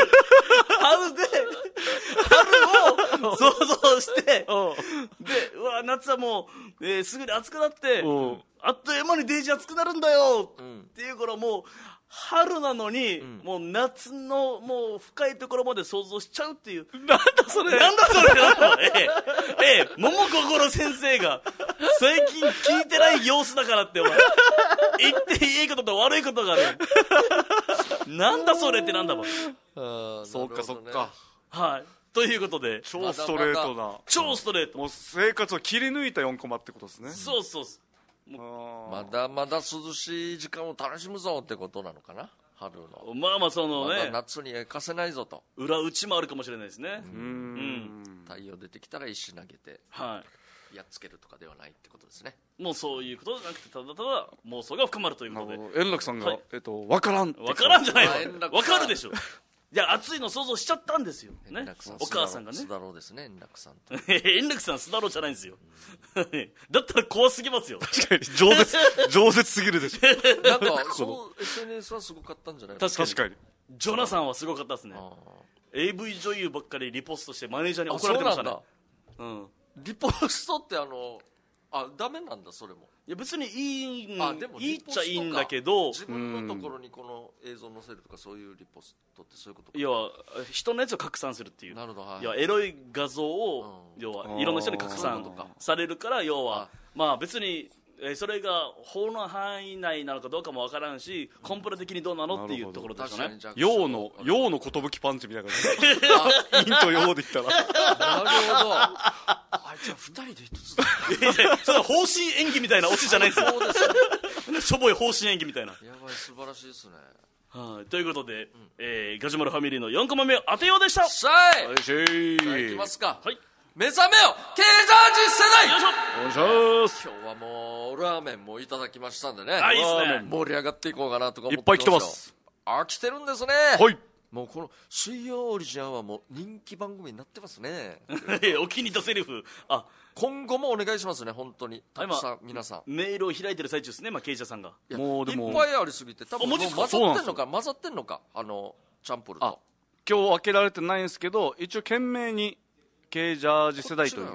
を想像してで、うわ夏はもう、すぐに暑くなってあっという間にデージ暑くなるんだよ、っていうからもう春なのに、もう夏のもう深いところまで想像しちゃうっていう。 なんだそれってなんだ桃心先生が最近聞いてない様子だからってお前言っていいことと悪いことがある。なんだそれってなんだもん。 そうかそっか。 はい、ということで超ストレートな、 超ストレート、 もう生活を切り抜いた4コマってことですね。 そうそうそう、 まだまだ涼しい時間を楽しむぞってことなのかな、春の。 まあそのね、 まだ夏に行かせないぞと。 裏打ちもあるかもしれないですね。 太陽出てきたら石投げて、やっつけるとかではないってことですね。 もうそういうことじゃなくて、ただただ妄想が深まるということで。 円楽さんが、分からんじゃないわ、分かるでしょ。いや、暑いの想像しちゃったんですよ、ね、お母さんがね。 須田郎ですね、円楽さんと。 円楽さん須田郎じゃないんですよ。だったら怖すぎますよ。 確かに饒舌すぎるでしょ。 なんかそう SNS はすごかったんじゃないですか。 確かにジョナさんはすごかったですね。AV 女優ばっかりリポストしてマネージャーに怒られてましたね。 リポストってダメなんだそれも。 いや別にいいっちゃいいんだだけど、 自分のところにこの映像載せるとかそういうリポストってそういうことか。 要は人のやつを拡散するっていう。 なるほど、はい、 要はエロい画像を、要はいろんな人に拡散されるから、要はまあ別にそれが法の範囲内なのかどうかもわからんし、コンプラ的にどうなのっていうところですよね。 陽の寿パンチみたいな感じ。陰と陽できたら。 なるほど。じゃあ2人で一つだ。 それは方針演技みたいなオチじゃないですよ。そうですね。しょぼい方針演技みたいな。 やばい、素晴らしいですね。 ということで、ガジュマルファミリーの4コマ目を当てようでした。 さあいきますか。はい。目覚めよ経済人世代。よいしょ。今日はもうラーメンもいただきましたんでね。 いいですね。 盛り上がっていこうかなとか思っていっぱい来てます。 来てるんですね。 はい。 もうこの水曜オリジナルはもう人気番組になってますね。 お気に入ったセリフ。 今後もお願いしますね、本当に。たくさん皆さんメールを開いてる最中ですね、経営者さんが。 もうでもいっぱいありすぎて多分もう混ざってんのかチャンプルと。 今日開けられてないんですけど、一応懸命に軽ジャージ世代という。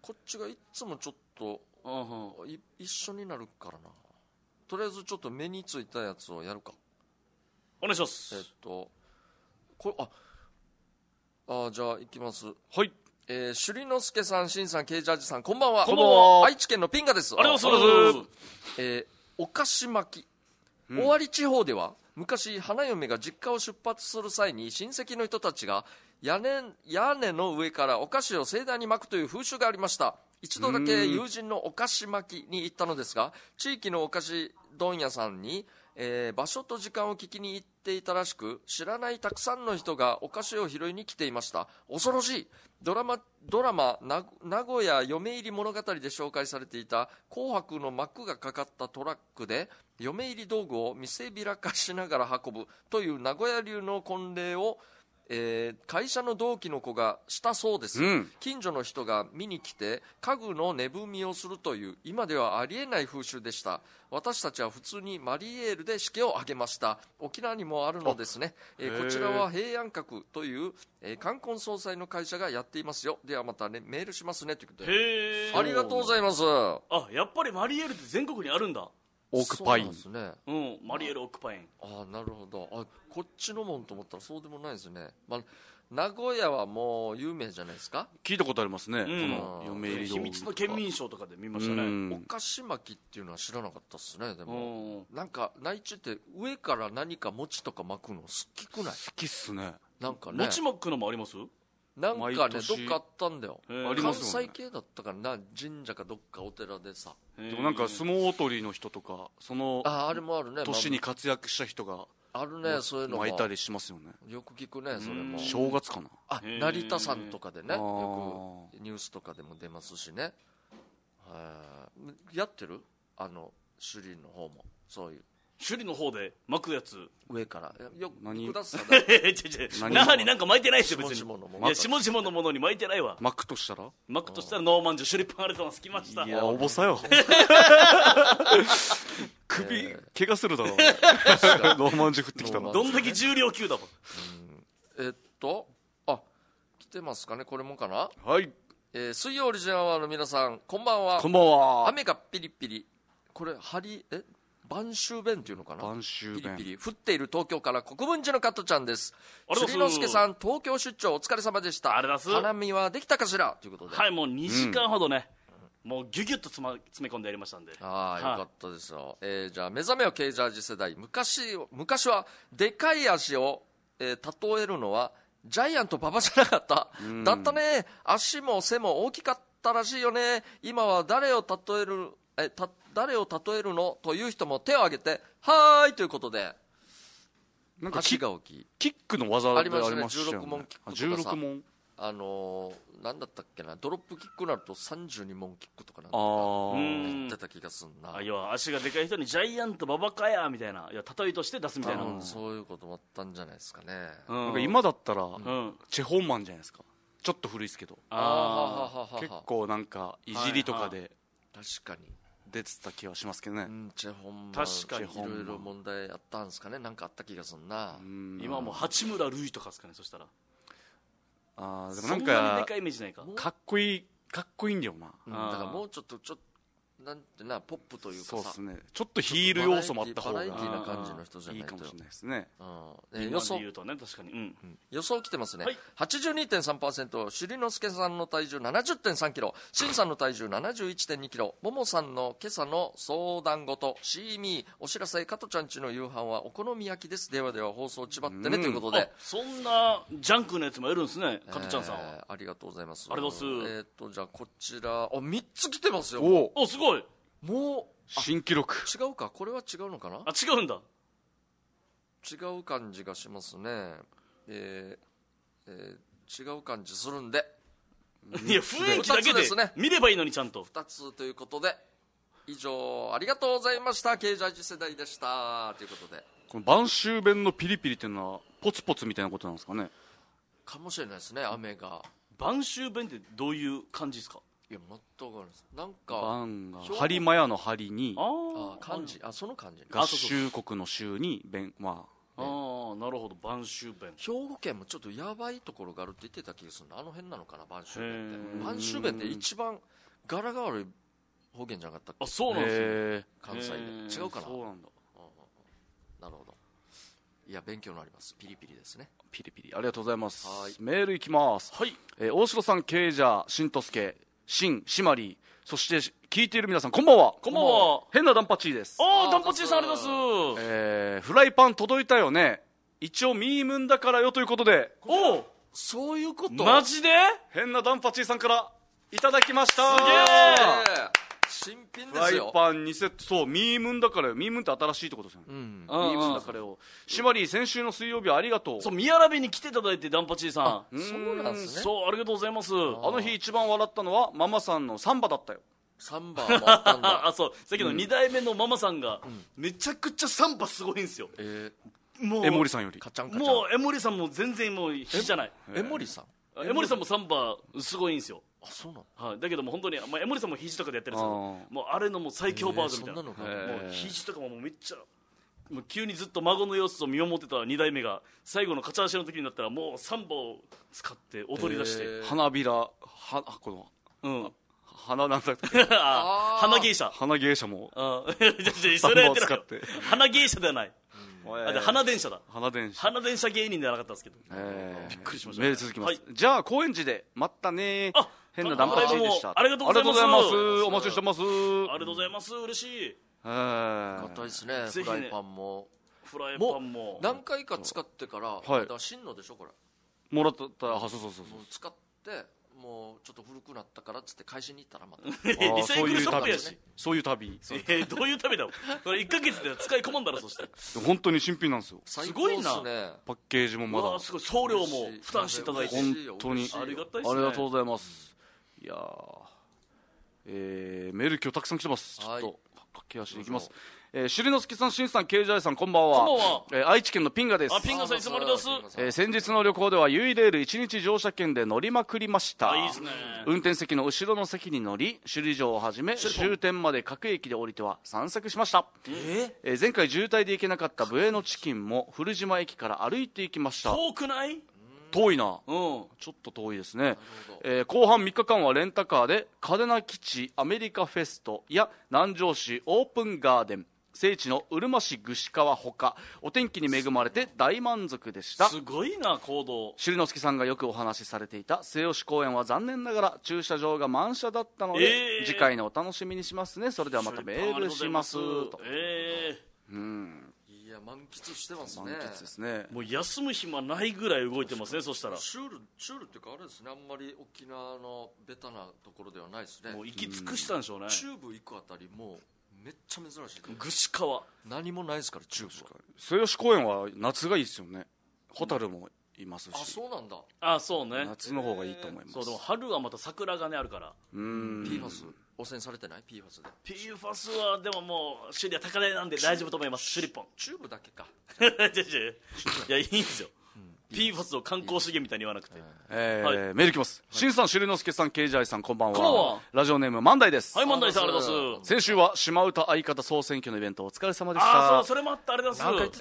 こっちがいつもちょっと一緒になるからな。とりあえずちょっと目についたやつをやるか。 お願いします。 これじゃあいきます。 はい。 首里之助さん、しんさん、ケイジャージさん、こんばんは。 こんばんは。 愛知県のピンガです。 ありがとうございます。 お菓子巻き。尾張地方では昔花嫁が実家を出発する際に親戚の人たちが屋根の上からお菓子を盛大に巻くという風習がありました。一度だけ友人のお菓子巻きに行ったのですが、地域のお菓子問屋さんに、場所と時間を聞きに行っていたらしく、知らないたくさんの人がお菓子を拾いに来ていました。恐ろしい。ドラマ名古屋嫁入り物語で紹介されていた紅白の幕がかかったトラックで嫁入り道具を見せびらかしながら運ぶという名古屋流の婚礼を、会社の同期の子がしたそうです、近所の人が見に来て家具の値踏みをするという今ではありえない風習でした。私たちは普通にマリエールで式を挙げました。沖縄にもあるのですね。こちらは平安閣という、冠婚葬祭の会社がやっていますよ。ではまたねメールしますねということで。ありがとうございます。 やっぱりマリエールって全国にあるんだ。 オークパインですね。 マリエールオークパイン。 なるほど。こっちのもんと思ったらそうでもないですね。名古屋はもう有名じゃないですか。 聞いたことありますね、この嫁入り道具。 秘密の県民賞とかで見ましたね。 お菓子巻きっていうのは知らなかったっすね。でもなんか内地って上から何か餅とか巻くの好きくない？ 好きっすね。 なんかね、 餅巻くのもあります？ なんかね、どっかあったんだよ。関ありますよね。 西系だったからな、神社かどっかお寺でさ。 でもなんか相撲取りの人とかそのあれもあるね。 年に活躍した人があるね、そういうのも巻いたりしますよね。 よく聞くね、それも。 正月かな。 成田山とかでね、よくニュースとかでも出ますしね。やってる？首里の方もそういう。 首里の方で巻くやつ上からよくださ那覇になんか巻いてないですよ別に。 下々のもの。 いや下々のものに巻いてないわ。 巻くとしたらノーマンジュ首里パンありとます。来ました。 いやおぼさよ首怪我するだろうノーマンジュ降ってきたらどんだけ重量級だもん。 来てますかね。これもかな。 はい。 水曜オリジナルアワーの皆さんこんばんは。 こんばんは。 雨がピリピリ。これ晩秋弁っていうのかな。 晩秋弁。 ピリピリ降っている東京から国分寺の加トちゃんです。首里之助さん東京出張お疲れ様でした。花見はできたかしらということで。 はい、もう2時間ほどね、もうギュギュッと詰め込んでやりましたんで。よかったですよ。じゃあ目覚めよケイジャージ世代。昔はでかい足を、例えるのはジャイアント馬場じゃなかった、だったね。足も背も大きかったらしいよね。今は誰を例えるのという人も手を挙げてはーいということで。 なんか足が大きいキックの技でありましたよね。 16問キックとかさ。 16問なんだったっけな、ドロップキックになると32問キックとかなんか言ってた気がすんな。 要は足がでかい人にジャイアント馬場かやみたいな、例えとして出すみたいな、 そういうこともあったんじゃないですかね。 なんか今だったら、チェホンマンじゃないですか。ちょっと古いですけど結構なんかいじりとかで確かに出てた気はしますけどね。 チェホンマン確かにいろいろ問題あったんですかね。なんかあった気がすんな。 今はもう八村塁とかですかね。そしたらでもなんそんなにかでかいイメージないか。 かっこいいんだよな。 だからもうちょっとなんてな、ポップというかさ、 そうですね、ちょっとヒール要素もあった方がバラエティーな感じの人じゃないといいかもしれないですね。 予想言うとね、確かに、 予想来てますね、 はい、 82.3%、首里之助さんの体重 70.3 キロ、新さんの体重 71.2 キロ、ももさんの今朝の相談事、シーミー、お知らせ、加トちゃんちの夕飯はお好み焼きです。ではでは放送ちばってね、ということで。 そんなジャンクのやつもやるんですね、加トちゃんさんは。 ありがとうございます。 ありがとうございます。 じゃあこちら、3つ来てますよ。 おすごい。 もう新記録。 違うか、これは違うのかな。 違うんだ。 違う感じがしますね。違う感じするんで、 いや雰囲気だけで見ればいいのにちゃんと 2つということで、以上ありがとうございました。ケイジャージ世代でしたということで。 この晩秋弁のピリピリっていうのはポツポツみたいなことなんですかね。 かもしれないですね。雨が。 晩秋弁ってどういう感じですか。 いや全く分からないです。なんか晩が針マヤの針に漢字、その漢字、 合衆国の州に弁、 なるほなるほど。播州弁。 兵庫県もちょっとやばいところがあるって言ってた気がするの。あの辺なのかな、播州弁って。播州弁って一番柄が悪い方言じゃなかったっけ。 あ、そうなんですよ。 関西で違うかな。 そうなんだ。 なるほど。いや、勉強になります。ピリピリですね。 ピリピリ、ありがとうございます。 はい、 メールいきます。 はい。 大城さん、ケイジャー、しんとすけ、しん、しまり、そして聞いている皆さん、こんばんは。 こんばんは。 変なダンパチーです。 ダンパチーさん、ありがとうございます。フライパン届いたよね。一応ミームンだからよということで。 お、 そういうこと。 マジで。 変なダンパチーさんからいただきました。 すげえ。 新品ですよ。 フライパン2セット。そう、ミームンだからよ。ミームンって新しいってことですよね。ミームンだからよ。シマリー、先週の水曜日はありがとう。 そう、宮原に来ていただいて、ダンパチーさん。 そうなんですね。 そう、ありがとうございます。 あの日一番笑ったのはママさんのサンバだったよ。 サンバもあったんだ。 あ、そう、さっきの2代目のママさんがめちゃくちゃサンバすごいんですよ。 もう江森さんよりカチャンカチャン。 もう江森さんも全然もう比じゃない。 江森さん、 江森さんもサンバすごいんですよ。 あ、そうなの。 はい、だけども本当に、江森さんも肘とかでやってるんですよ。もうあれのもう最強バージョンみたいな。もう肘とかもめっちゃ、もう急にずっと孫の様子を見守ってた2代目が最後の勝ち足の時になったらもうサンバを使って踊り出して、 花びらこの花なんだっけ花芸者もそれやってなかった。花芸者ではない、花電車だ。花電車芸人ではなかったんですけど、びっくりしました。 メール続きます。じゃあ高円寺で待ったね。変なダンパチでした。 ありがとうございます。 お待ちしてます。ありがとうございます。嬉しい。 あったですね。フライパンも何回か使ってからまだ新のでしょこれ。 もらった。そう使ってもうちょっと古くなったからっつって返しに行ったらまたリサイクルショップやし。 そういう旅。 どういう旅だろう。1ヶ月で使い込まんだろ。そして本当に新品なんですよ。 すごいな。 パッケージもまだすごい。送料も負担していただいて本当にありがたいですね。 ありがとうございます。いやメール今日たくさん来てます。ちょっと駆け足でいきます。しりのすけさん、しんさん、けいじゃいさん、こんばんは。愛知県のピンガです。 ピンガさんいつもありがとうございます。 先日の旅行ではユイレール1日乗車券で乗りまくりました。 いいですね。 運転席の後ろの席に乗り、首里城をはじめ終点まで各駅で降りては散策しました。前回渋滞で行けなかったブエノチキンも古島駅から歩いて行きました。 遠くない？ 遠いな、ちょっと遠いですね。後半3日間はレンタカーで嘉手納基地アメリカフェストや南城市オープンガーデン、聖地のうるま市串川ほかお天気に恵まれて大満足でした。 すごいな行動。 しりのすけさんがよくお話しされていた末吉公園は残念ながら駐車場が満車だったので、次回のお楽しみにしますね。それではまたメールしますと。 いや満喫してますね。 満喫ですね。 もう休む暇ないぐらい動いてますね。そしたらシュールっていうかあれですね、あんまり沖縄のベタなところではないですね。 もう行き尽くしたんでしょうね。 中部行くあたりもうめっちゃ珍しい。 串川何もないですから中部は。 末吉公園は夏がいいですよね。ホタルもいますし。 あ、そうなんだ。 あ、そうね。 夏の方がいいと思います。 そう、でも春はまた桜がねあるから。 PFAS汚染されてない？ PFAS で。 PFAS はでももう修理は高値なんで大丈夫と思います。シュリポンチューブだけか。 いやいいんですよ。PFAS を観光資源みたいに言わなくて。 メールきます。しんさん、しりのすけさん、けいじゃいさん、こんばんは。 こんばんは。 ラジオネーム万代です。 はい、万代さん、ありがとうございます。 先週は島唄相方総選挙のイベントお疲れ様でした。 そう、それもあった。ありがとうございます。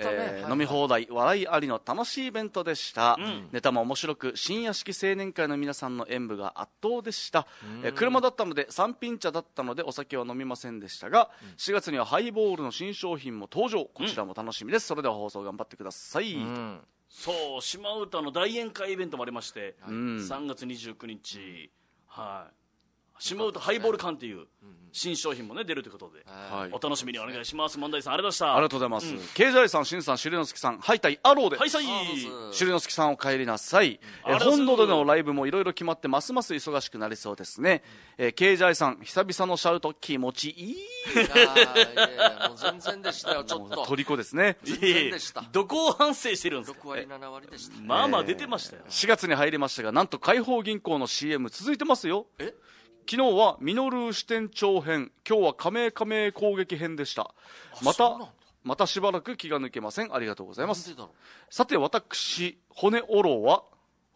飲み放題笑いありの楽しいイベントでした。ネタも面白く新屋敷青年会の皆さんの演舞が圧倒でした。車だったので三品茶だったのでお酒は飲みませんでしたが、4月にはハイボールの新商品も登場。こちらも楽しみです。それでは放送頑張ってください。 そう、島唄の大宴会イベントもありまして、3月29日、島唄ハイボール缶っていう新商品もね出るということで、お楽しみにお願いします。万代さんありがとうございました。 ありがとうございます。けいじゃいさん、しんさん、しりのすけさん、ハイタイアローで。 はい、さい。 しりのすけさんお帰りなさい。本土でのライブもいろいろ決まってますます忙しくなりそうですね。けいじゃいさん、久々のシャウト気持ちいい。 いやもう全然でしたよ。ちょっと虜ですね。 全然でした。 どこを反省してるんですか。 6割7割でした。 まあまあ出てましたよ。 4月に入りましたが、なんと解放銀行の CM 続いてますよ。昨日はミノル支店長編、今日は加盟攻撃編でした。またしばらく気が抜けません。ありがとうございます。さて私骨おろは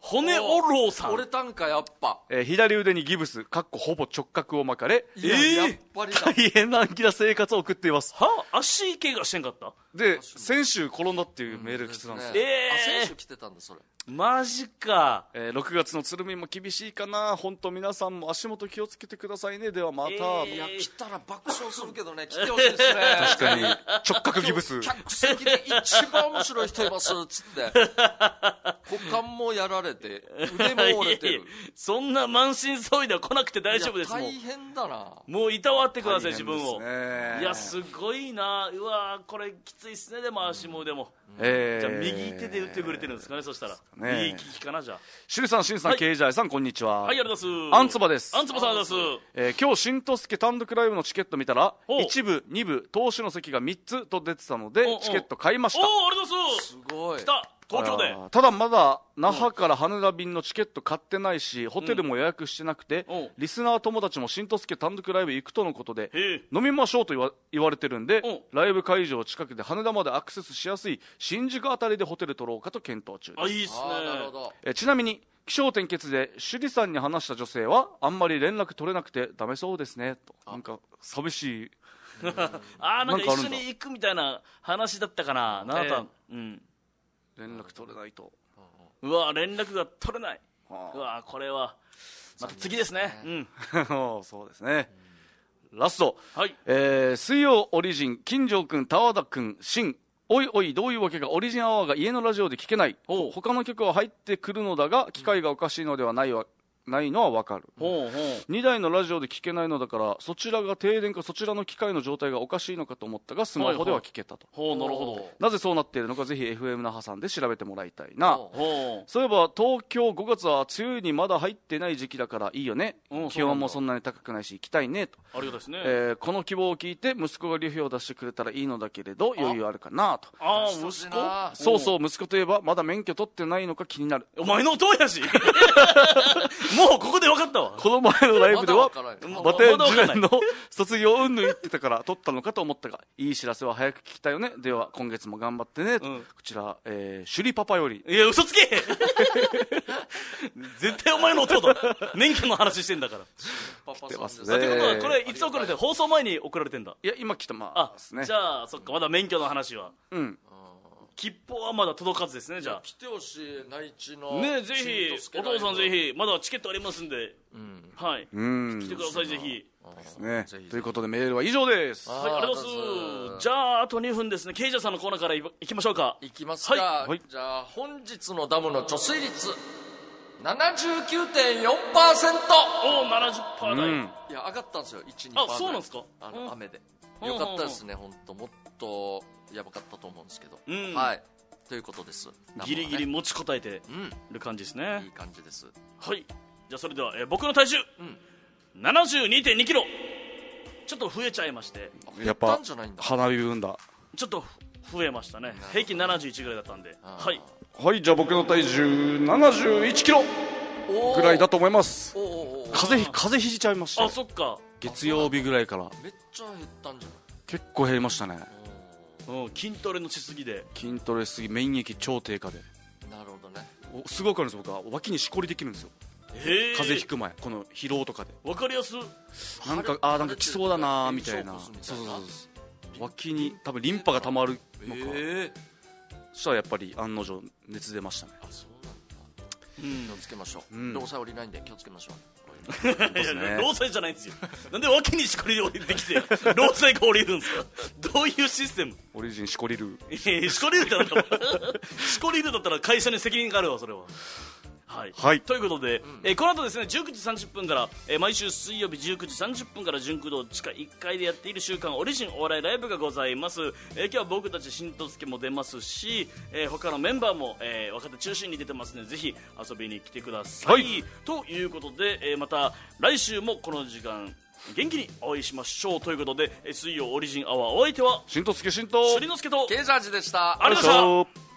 骨おろうさん。 折れたんかやっぱ。 左腕にギブスほぼ直角を巻かれ、 やっぱりだ。 大変な暗気な生活を送っています。 は足怪我してんかった？ で先週転んだっていうメール来てたんですよ。 先週来てたんだそれ。 マジか。 6月の鶴見も厳しいかな。本当皆さんも足元気をつけてくださいね。ではまた。 いや来たら爆笑するけどね、来てほしいですね。 確かに直角ギブス。 客席で一番面白い人いますっつって股間もやられて腕も折れてる。 いやいやそんな満身創痍では来なくて大丈夫です。もう大変だな。 もういたわってください、自分を。 ね、 いやすごいな。うわこれきついっすね。でも足もでも、じゃあ右手で打ってくれてるんですかね。そしたらいい利きかな。じゃあシュリさん、シンさん、ケイジャイさん、こんにちは。 はい、ありがとうございます。 アンツバです。 アンツバさんです。 今日、しんとすけ単独ライブのチケット見たら、1部、2部、投手の席が3つと出てたので、チケット買いました。 おお、ありがとうございます。 すごい。 来た、東京で。 ただまだ、那覇から羽田便のチケット買ってないし、ホテルも予約してなくて、リスナー友達もしんとすけ単独ライブ行くとのことで、飲みましょうと言われてるんで、ライブ会場近くで羽田までアクセスしやすい新宿あたりでホテル取ろうかと検討中です。 あ、いいっすね。 なるほど。 ちなみに、起承転結で趣里さんに話した女性はあんまり連絡取れなくてダメそうですねと。なんか寂しいなんか一緒に行くみたいな話だったかな。うん、 連絡取れないと。 うわ連絡が取れない。うわこれはまた次ですね。 そうですね。ラスト、 はい、 水曜オリジン金城君田和田君新おいおいどういうわけかオリジンアワーが家のラジオで聞けない。他の曲は入ってくるのだが機械がおかしいのではないのは分かる。2台のラジオで聞けないのだからそちらが停電かそちらの機械の状態がおかしいのかと思ったがスマホでは聞けたと。 なるほど。 なぜそうなっているのかぜひ FM 那覇さんで調べてもらいたいな。そういえば東京5月は梅雨にまだ入ってない時期だからいいよね。気温もそんなに高くないし行きたいねと。 ありがたいですね。 この希望を聞いて息子が旅費を出してくれたらいいのだけれど余裕あるかなと。 息子。 そうそう息子といえばまだ免許取ってないのか気になる。 お前のお父やしもうここで分かったわ。 この前のライブではバテン10年の卒業云々言ってたから取ったのかと思ったがいい知らせは早く聞きたいよね。では今月も頑張ってね、こちら、首里パパより。 いや嘘つけ絶対お前の弟免許の話してんだから。 パパさんですね。 ということはこれいつ送られて放送前に送られてんだ。 いや今来たですね。 じゃあそっかまだ免許の話は切符はまだ届かずですね。じゃあ来てほしい内地のね。ぜひお父さんぜひまだチケットありますんで、はい来てくださいぜひですね。ということでメールは以上です。 はい、ありがとうございます。じゃああと2分ですね。ケイジャーさんのコーナーから行きましょうか。 行きますか。じゃあ本日のダムの貯水率 79.4%。 おお 70% 台。 いや上がったんですよ 1,2% そうなんですか。 雨でよかったですね。本当もっとやばかったと思うんですけど、はいということです。 ギリギリ持ちこたえてる感じですね。 いい感じです。 はい。じゃあそれでは、僕の体重、72.2 キロちょっと増えちゃいまして。 やっぱ花火分だ。 ちょっと増えましたね。平均71ぐらいだったんで。はいはい。じゃあ僕の体重71キロぐらいだと思います。風邪ひいちゃいました。 あそっか。 月曜日ぐらいからめっちゃ減ったんじゃない。 結構減りましたね。 筋トレのしすぎで。 筋トレしすぎ免疫超低下で。 なるほどね。 すごくあるんです。僕は脇にしこりできるんですよ。風邪ひく前この疲労とかで。 わかりやす。 なんか来そうだなみたいな。そう脇に多分リンパが溜まるのか。そしたらやっぱり案の定熱出ましたね。 あそうなんだ。気をつけましょう。労災降りないんで気をつけましょう。 いや労災じゃないんですよ。なんで脇にしこりできて労災が降りるんですか。どういうシステム。 オリジンしこりる。 しこりるってなんだしこりるだったら会社に責任があるわそれは。はい、ということで、この後ですね19時30分から、毎週水曜日19時30分から純駆動地下1階でやっている週刊オリジンお笑いライブがございます。今日は僕たちしんとすけも出ますし、他のメンバーも、若手中心に出てますのでぜひ遊びに来てください、ということで、また来週もこの時間元気にお会いしましょうということで、水曜オリジンアワーお相手はしんとすけしんとしりのすけとケイジャージでした。 ありがとうございました。